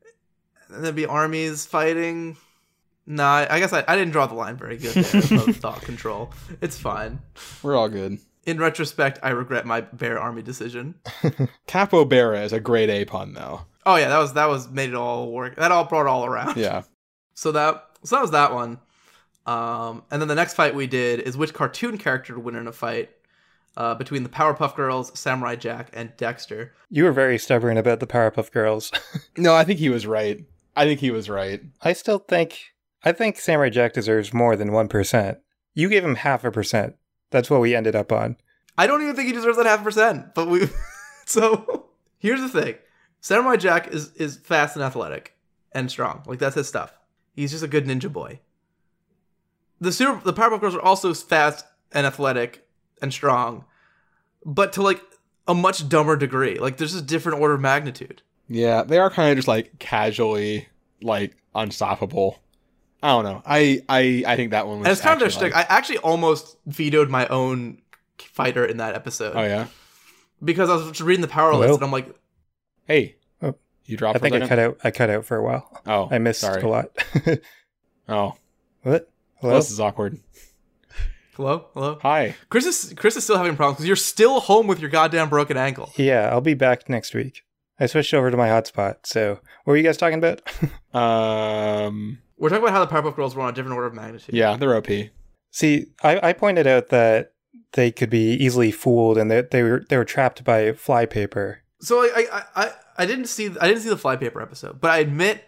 and there'd be armies fighting. Nah, I guess I didn't draw the line very good there about thought control. It's fine. We're all good. In retrospect, I regret my bear army decision. Capobara is a grade A pun, though. Oh yeah, that was made it all work. That all brought it all around. Yeah. So that was that one. And then the next fight we did is which cartoon character would win in a fight between the Powerpuff Girls, Samurai Jack, and Dexter. You were very stubborn about the Powerpuff Girls. No, I think he was right. I think Samurai Jack deserves more than 1%. You gave him 0.5%. That's what we ended up on. I don't even think he deserves that 0.5%. But we. So here's the thing: Samurai Jack is fast and athletic and strong. Like that's his stuff. He's just a good ninja boy. The Powerpuff Girls are also fast and athletic and strong, but to like a much dumber degree. Like there's a different order of magnitude. Yeah, they are kind of just like casually like unstoppable. I don't know. I think that one was. And it's kind of their actually, shtick. I actually almost vetoed my own fighter in that episode. Oh yeah. Because I was just reading the power list and I'm like, Hey, Oh. you dropped. I think I cut out for a while. Oh, I missed sorry. a lot. Oh, What? Hello? this is awkward. hello. Hi. Chris is still having problems because you're still home with your goddamn broken ankle. Yeah, I'll be back next week. I switched over to my hotspot. So, what were you guys talking about? We're talking about how the Powerpuff Girls were on a different order of magnitude. Yeah, they're OP. See, I pointed out that they could be easily fooled and that they were trapped by flypaper. So I I didn't see the Flypaper episode, but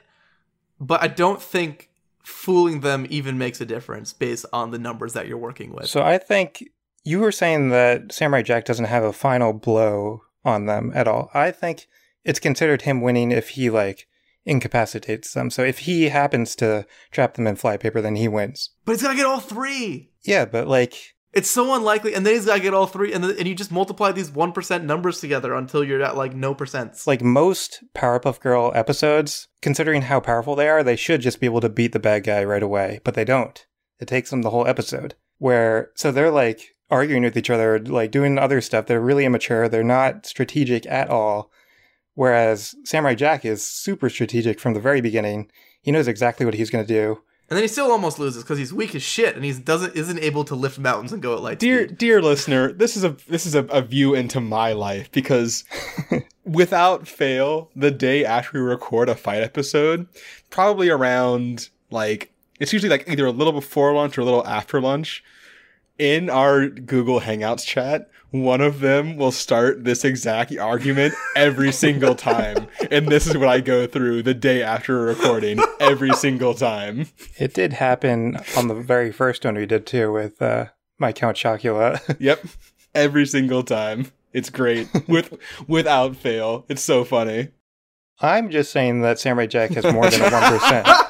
I don't think fooling them even makes a difference based on the numbers that you're working with. So I think you were saying that Samurai Jack doesn't have a final blow on them at all. I think it's considered him winning if he like incapacitates them. So if he happens to trap them in Flypaper, then he wins. But he's gotta get all 3. Yeah, but like It's so unlikely, and then he's gotta get all 3, and you just multiply these 1% numbers together until you're at like no percents. like most Powerpuff Girl episodes, considering how powerful they are, they should just be able to beat the bad guy right away, but they don't. It takes them the whole episode. So they're like arguing with each other, like doing other stuff. They're really immature. They're not strategic at all. Whereas Samurai Jack is super strategic from the very beginning. He knows exactly what he's going to do. And then he still almost loses because he's weak as shit, and he isn't able to lift mountains and go at light speed. Dear listener, this is a view into my life, because without fail, the day after we record a fight episode, probably around like it's usually like either a little before lunch or a little after lunch, in our Google Hangouts chat, one of them will start this exact argument every single time. And this is what I go through the day after recording every single time. It did happen on the very first one we did too with my Count Chocula. Yep. Every single time. It's great. Without fail. It's so funny. I'm just saying that Samurai Jack has more than a 1%.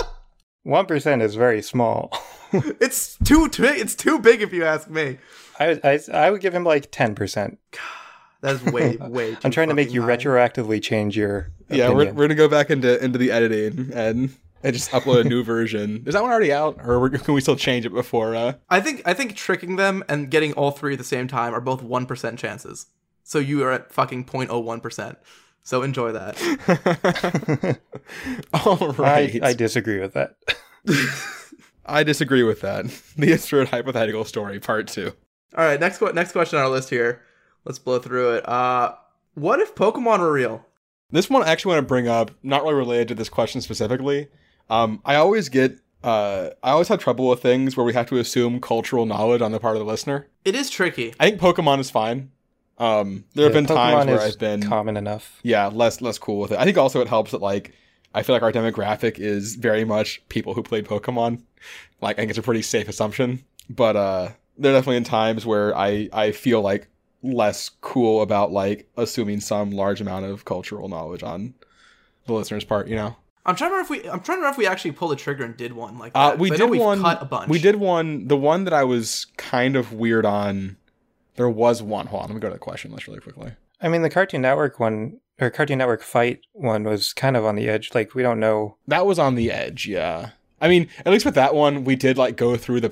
1% is very small. It's too big if you ask me. I would give him like 10%. That's way too I'm trying to make you high. retroactively change your Yeah, we're opinion. gonna go back into the editing and just upload a new version. Is that one already out, or can we still change it before? I think tricking them and getting all 3 at the same time are both 1% chances. So you are at fucking 0.01%. So enjoy that. All right. I disagree with that. I disagree with that. The Insert Hypothetical Story, Part 2. All right, next question on our list here. Let's blow through it. What if Pokemon were real? This one I actually want to bring up, not really related to this question specifically. I always have trouble with things where we have to assume cultural knowledge on the part of the listener. It is tricky. I think Pokemon is fine. There have been times where I've been common enough. Yeah, less cool with it. I think also it helps that like I feel like our demographic is very much people who played Pokemon. Like I think it's a pretty safe assumption. But there are definitely in times where I feel like less cool about like assuming some large amount of cultural knowledge on the listener's part, you know. I'm trying to remember if we actually pulled the trigger and did one like that. We I did know we've one. cut a bunch. We did one. The one that I was kind of weird on. There was one. Hold on, let me go to the question list really quickly. I mean, the Cartoon Network one, or Cartoon Network Fight one, was kind of on the edge. Like, we don't know. That was on the edge, yeah. I mean, at least with that one, we did like go through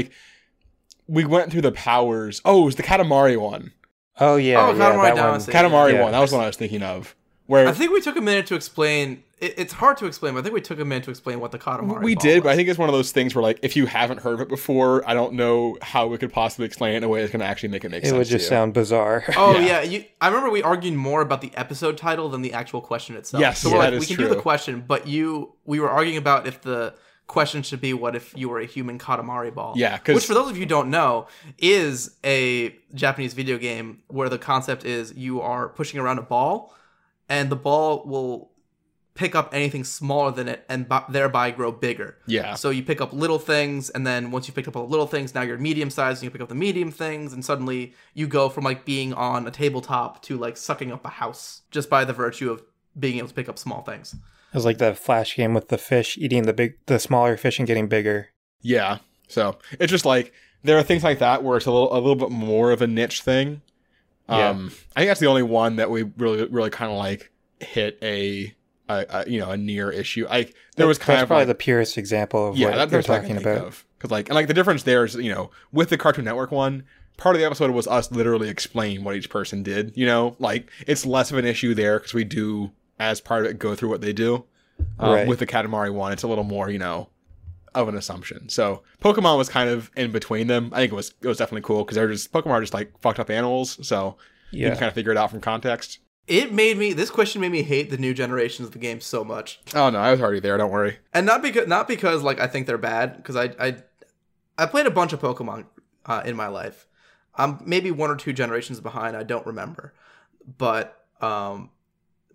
we went through the powers. Oh, it was the Katamari one. Oh, yeah. Oh, yeah, Katamari that Damacy. one. Katamari Yeah. one. That was the one I was thinking of. Where I think we took a minute to explain. It's hard to explain, but I think we took a minute to explain what the Katamari we ball did, but was. I think it's one of those things where like if you haven't heard of it before, I don't know how we could possibly explain it in a way that's going to actually make it make sense. It would just to you. sound bizarre. Oh Yeah. yeah, I remember we argued more about the episode title than the actual question itself. Yes, so we're that like, is we can do the true. question, but we were arguing about if the question should be what if you were a human Katamari ball. Yeah, 'cause- which for those of you who don't know is a Japanese video game where the concept is you are pushing around a ball, and the ball will pick up anything smaller than it and thereby grow bigger. Yeah. So you pick up little things, and then once you picked up all the little things, now you're medium sized, and you pick up the medium things, and suddenly you go from like being on a tabletop to like sucking up a house just by the virtue of being able to pick up small things. It was like the Flash game with the fish eating the smaller fish and getting bigger. Yeah. So it's just like there are things like that where it's a little bit more of a niche thing. Yeah. I think that's the only one that we really kind of like hit a near issue. Like there was kind That's of probably like, the purest example of yeah, what you're that's what I can talking think about. of. Because like the difference there is, you know, with the Cartoon Network one, part of the episode was us literally explaining what each person did. You know, like it's less of an issue there because we do as part of it go through what they do. Right. With the Katamari one, it's a little more, you know, of an assumption. So Pokemon was kind of in between them. I think it was definitely cool because Pokemon are just like fucked up animals. So you Yeah. can kind of figure it out from context. This question made me hate the new generations of the game so much. Oh no, I was already there. Don't worry. And not because like I think they're bad, because I played a bunch of Pokemon in my life. I'm maybe one or two generations behind. I don't remember, but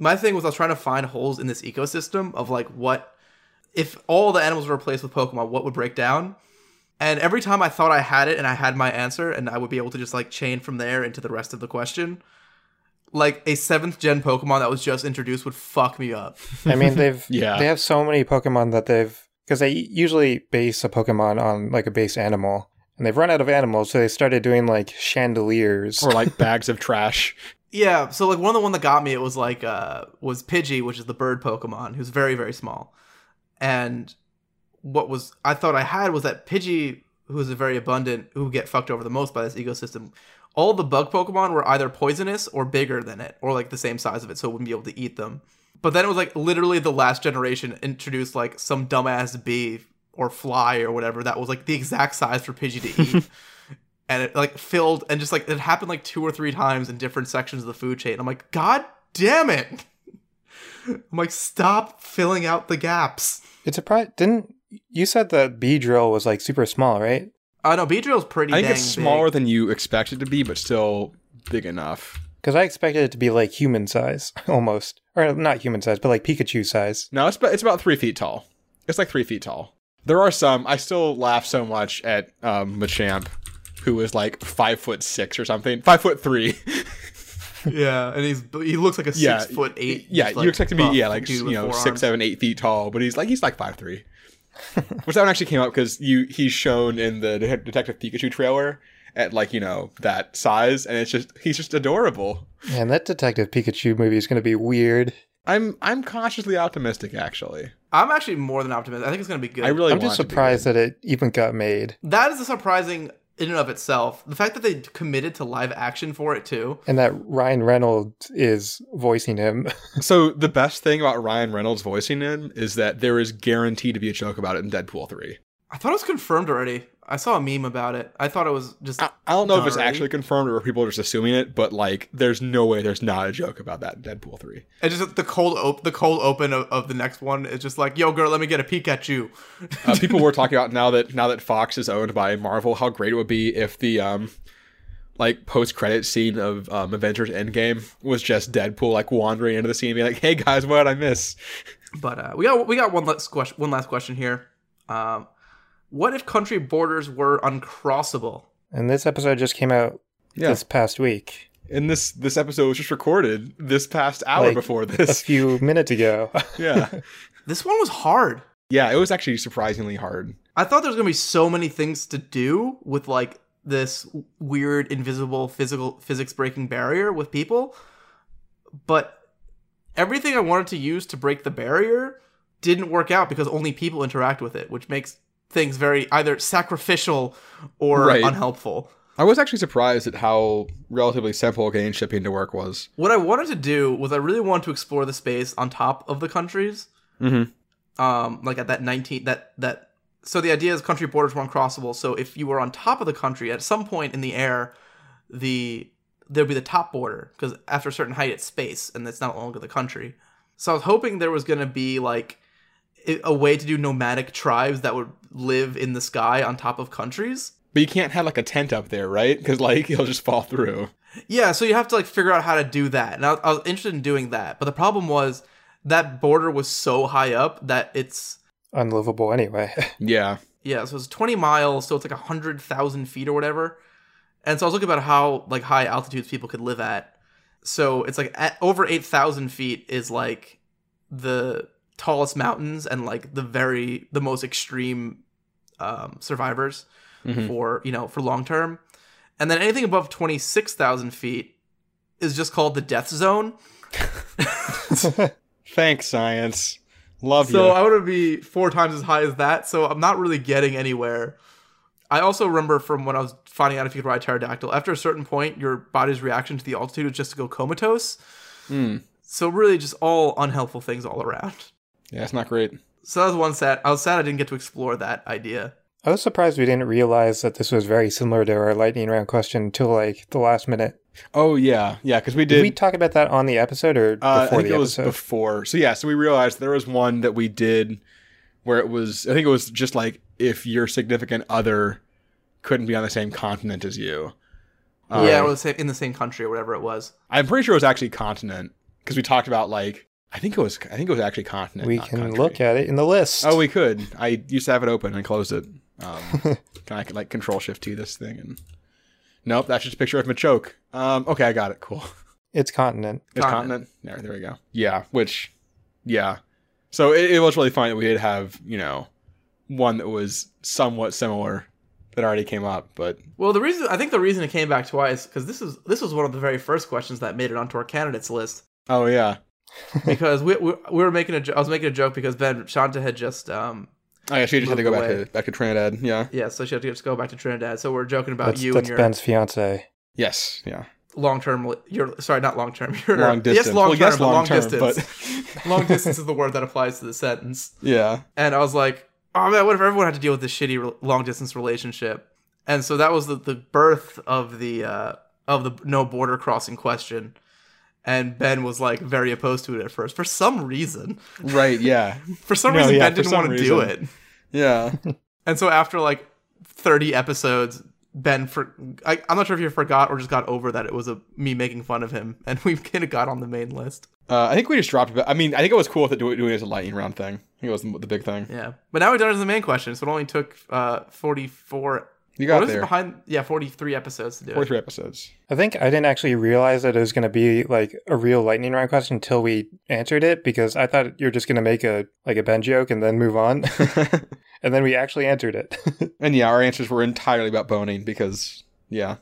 My thing was I was trying to find holes in this ecosystem of like what if all the animals were replaced with Pokemon, what would break down? And every time I thought I had it and I had my answer and I would be able to just like chain from there into the rest of the question, like a 7th gen Pokemon that was just introduced would fuck me up. I mean, they Yeah. have so many Pokemon that because they usually base a Pokemon on like a base animal, and they've run out of animals, so they started doing like chandeliers. Or like bags of trash. Yeah, so like the one that got me, it was like was Pidgey, which is the bird Pokemon, who's very, very small. And I thought I had was that Pidgey, who is a very abundant, who would get fucked over the most by this ecosystem. All the bug Pokemon were either poisonous or bigger than it, or like the same size of it, so it wouldn't be able to eat them. But then it was like literally the last generation introduced like some dumbass bee or fly or whatever that was like the exact size for Pidgey to eat. And it like filled, and just like it happened like 2 or 3 times in different sections of the food chain. I'm like, God damn it! I'm like, stop filling out the gaps. It's didn't you said that Beedrill was like super small, right? I know Beedrill's pretty. I think dang it's smaller big. than you expect it to be, but still big enough. Because I expected it to be like human size, almost, or not human size, but like Pikachu size. No, it's about 3 feet tall. It's like 3 feet tall. There are some. I still laugh so much at Machamp, who is like 5'6" or something, 5'3". Yeah, and he looks like a 6'8". Yeah, just, like, you expect to be buff like dude with 4 6, arms. 7, 8 feet tall, but he's like 5'3". Which that one actually came up because he's shown in the Detective Pikachu trailer at like that size, and he's just adorable. Man, that Detective Pikachu movie is going to be weird. I'm cautiously optimistic, actually. I'm actually more than optimistic. I think it's gonna be good. I'm just surprised that it even got made. That is a surprising in and of itself. The fact that they committed to live action for it too. And that Ryan Reynolds is voicing him. So the best thing about Ryan Reynolds voicing him is that there is guaranteed to be a joke about it in Deadpool 3. I thought it was confirmed already. I saw a meme about it. I thought it was just. I don't know if done it's already. actually confirmed or people are just assuming it, but like, there's no way there's not a joke about that in Deadpool 3. It's just the cold open of the next one is just like, yo, girl, let me get a Pikachu. People were talking about now that Fox is owned by Marvel, how great it would be if the like post-credit scene of Avengers Endgame was just Deadpool like wandering into the scene and being like, "Hey guys, what did I miss?" But we got one last question here. What if country borders were uncrossable? And this episode just came out this past week. And this episode was just recorded this past hour Like, before A this. few minutes ago. Yeah. This one was hard. Yeah, it was actually surprisingly hard. I thought there was gonna be so many things to do with like this weird invisible physics breaking barrier with people, but everything I wanted to use to break the barrier didn't work out because only people interact with it, which makes things very either sacrificial or unhelpful. I was actually surprised at how relatively simple getting shipping to work was. What I wanted to do was I really wanted to explore the space on top of the countries. Mm-hmm. Like at that so the idea is country borders were uncrossable. So if you were on top of the country at some point in the air, there'd be the top border because after a certain height it's space and it's no longer the country. So I was hoping there was going to be like a way to do nomadic tribes that would live in the sky on top of countries. But you can't have like a tent up there, right? Because like it'll just fall through. Yeah, so you have to like figure out how to do that. And I was interested in doing that. But the problem was that border was so high up that it's Unlivable anyway. Yeah. Yeah, so it's 20 miles, so it's like 100,000 feet or whatever. And so I was looking about how like high altitudes people could live at. So it's like at over 8,000 feet is like the tallest mountains and like the most extreme survivors for long term. And then anything above 26,000 feet is just called the death zone. Thanks, science. Love you. So I want to be 4 times as high as that. So I'm not really getting anywhere. I also remember from when I was finding out if you could ride pterodactyl, after a certain point, your body's reaction to the altitude is just to go comatose. So really just all unhelpful things all around. Yeah, it's not great. So that was one sad. I was sad I didn't get to explore that idea. I was surprised we didn't realize that this was very similar to our lightning round question until like the last minute. Oh, yeah. Yeah, because we did. Did we talk about that on the episode or before I think the it was episode? before. So we realized there was one that we did where I think it was just like if your significant other couldn't be on the same continent as you. Yeah, or in the same country or whatever it was. I'm pretty sure it was actually continent. because we talked about like I think it was actually continent. We not can country. look at it in the list. Oh, we could. I used to have it open and closed it. I could like Control Shift T this thing and nope, that's just a picture of Machoke. Okay, I got it. Cool. It's continent. It's continent. There we go. Yeah, So it was really fun that we did have, one that was somewhat similar that already came up, but Well, I think the reason it came back twice because this was one of the very first questions that made it onto our candidates list. oh yeah. Because we were making I was making a joke because Shanta had just Oh yeah, she just had to go back to Trinidad. Yeah. So she had to just go back to Trinidad. So we're joking about That's and your Ben's fiance. Yes. Yeah. long-term. Not long-term. Long distance. Yes, long-term, Yes, but long long-term, distance. Long distance is the word that applies to the sentence. Yeah. And I was like, oh man, what if everyone had to deal with this shitty long-distance relationship? And so that was the birth of the no border crossing question. And Ben was like very opposed to it at first for some reason. Right. Yeah. For some No, reason, yeah, Ben for didn't some want to do reason. it. Yeah. And so after like 30 episodes, Ben, I'm not sure if you forgot or just got over that it was me making fun of him, and we kind of got on the main list. I think we just dropped it. I mean, I think it was cool with it doing it as a lightning round thing. I think it was the big thing. Yeah, but now we've done it as the main question, so it only took 44. You got what is there. it behind? Yeah, 43 episodes to do it. 43 episodes. I think I didn't actually realize that it was going to be like a real lightning round question until we answered it, because I thought you're just going to make a Ben joke and then move on. And then we actually answered it. And yeah, our answers were entirely about boning because Yeah.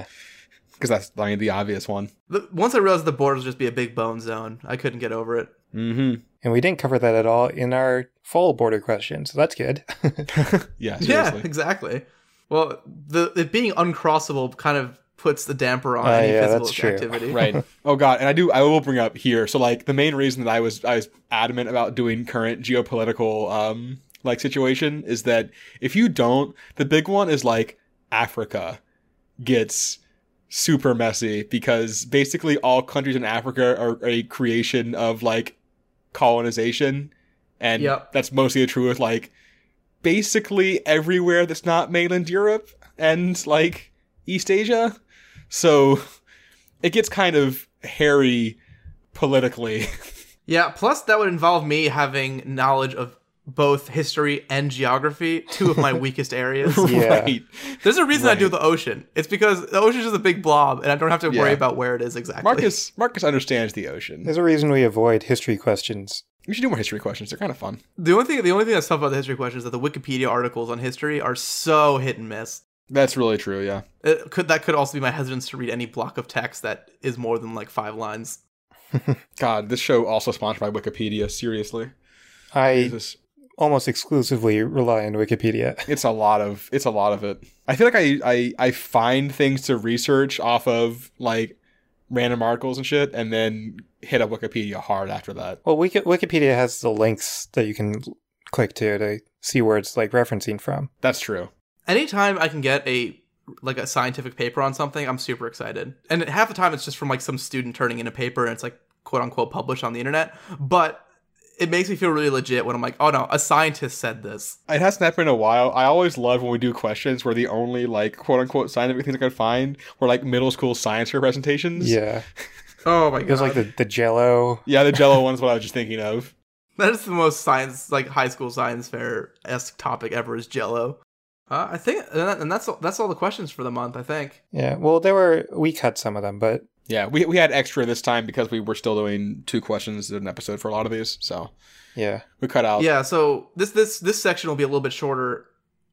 that's the obvious one. Once I realized the borders would just be a big bone zone, I couldn't get over it. Mm-hmm. And we didn't cover that at all in our full border question, so that's good. Yeah, seriously. Yeah, exactly. Well, it being uncrossable kind of puts the damper on any yeah, physical that's true. activity. Right. Oh god, and I will bring up here. So like the main reason that I was adamant about doing current geopolitical like situation is that if you don't, the big one is like Africa gets super messy because basically all countries in Africa are a creation of like colonization, and Yep. that's mostly true with like basically everywhere that's not mainland Europe and like East Asia. So it gets kind of hairy politically. Yeah, plus that would involve me having knowledge of both history and geography, two of my weakest areas. Yeah. Right. There's a reason I do Right. the ocean. It's because the ocean is just a big blob, and I don't have to worry Yeah. about where it is exactly. Marcus understands the ocean. There's a reason we avoid history questions. We should do more history questions. They're kind of fun. The only thing that's tough about the history question is that the Wikipedia articles on history are so hit and miss. That's really true, yeah. That could also be my hesitance to read any block of text that is more than like 5 lines. God, this show also sponsored by Wikipedia, seriously. I Jesus. almost exclusively rely on Wikipedia. It's a lot of it. I feel like I find things to research off of like random articles and shit, and then hit up Wikipedia hard after that. Well, Wikipedia has the links that you can click to see where it's like referencing from. That's true. Anytime I can get a scientific paper on something, I'm super excited. And half the time it's just from like some student turning in a paper and it's like quote unquote published on the internet. But it makes me feel really legit when I'm like, oh no, a scientist said this. It hasn't happened in a while. I always love when we do questions where the only like quote unquote scientific things I could find were like middle school science fair presentations. Yeah. Oh my god. It was like the Jell-O. Yeah, the Jell-O one is what I was just thinking of. That is the most science, like high school science fair-esque topic ever is Jell-O. I think, and that's all the questions for the month, I think. Yeah. Well, we cut some of them, but Yeah, we had extra this time because we were still doing 2 questions in an episode for a lot of these, so yeah. we cut out. Yeah, so this section will be a little bit shorter,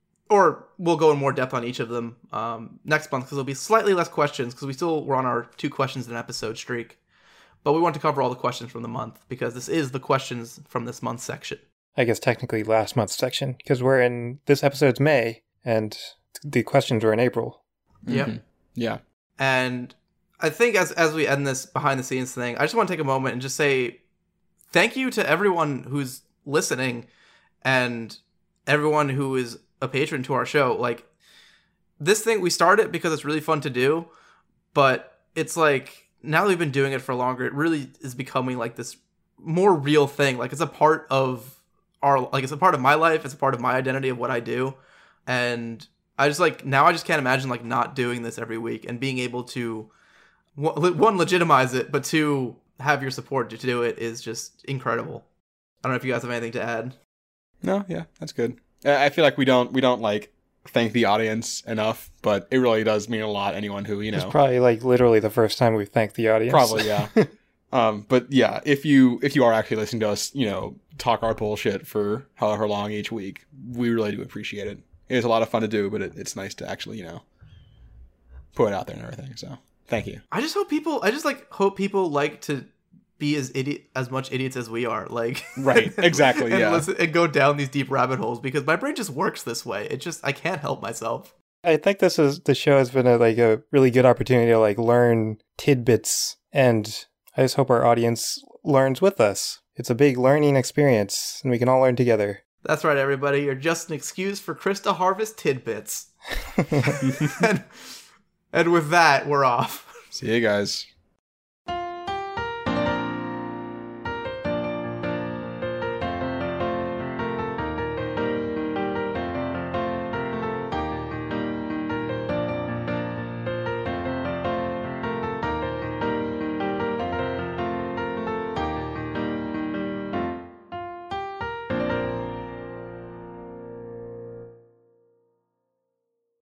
or we'll go in more depth on each of them next month because there'll be slightly less questions because we're on our 2 questions in an episode streak. But we want to cover all the questions from the month because this is the questions from this month section. I guess technically last month's section, because we're in this episode's May and the questions were in April. Yep. Mhm. Yeah. And I think as we end this behind the scenes thing, I just want to take a moment and just say thank you to everyone who's listening and everyone who is a patron to our show. Like, this thing, we started because it's really fun to do, but it's like, now that we've been doing it for longer, it really is becoming like this more real thing. Like, it's a part of it's a part of my life. It's a part of my identity of what I do. And I just now I just can't imagine not doing this every week and being able to one, legitimize it, but 2, have your support to do it is just incredible. I don't know if you guys have anything to add. No, yeah, that's good. I feel like we don't like thank the audience enough, but it really does mean a lot. Anyone who, It's probably like literally the first time we've thanked the audience. Probably, yeah. But yeah, if you are actually listening to us, talk our bullshit for however long each week, we really do appreciate it. It is a lot of fun to do, but it's nice to actually, put it out there and everything. So thank you. I just hope people like to be as much idiots as we are, like right, exactly, and listen and go down these deep rabbit holes, because my brain just works this way. I can't help myself. I think the show has been a really good opportunity to learn tidbits, and I just hope our audience learns with us. It's a big learning experience, and we can all learn together. That's right, everybody. You're just an excuse for Chris to harvest tidbits. and with that, we're off. See you guys.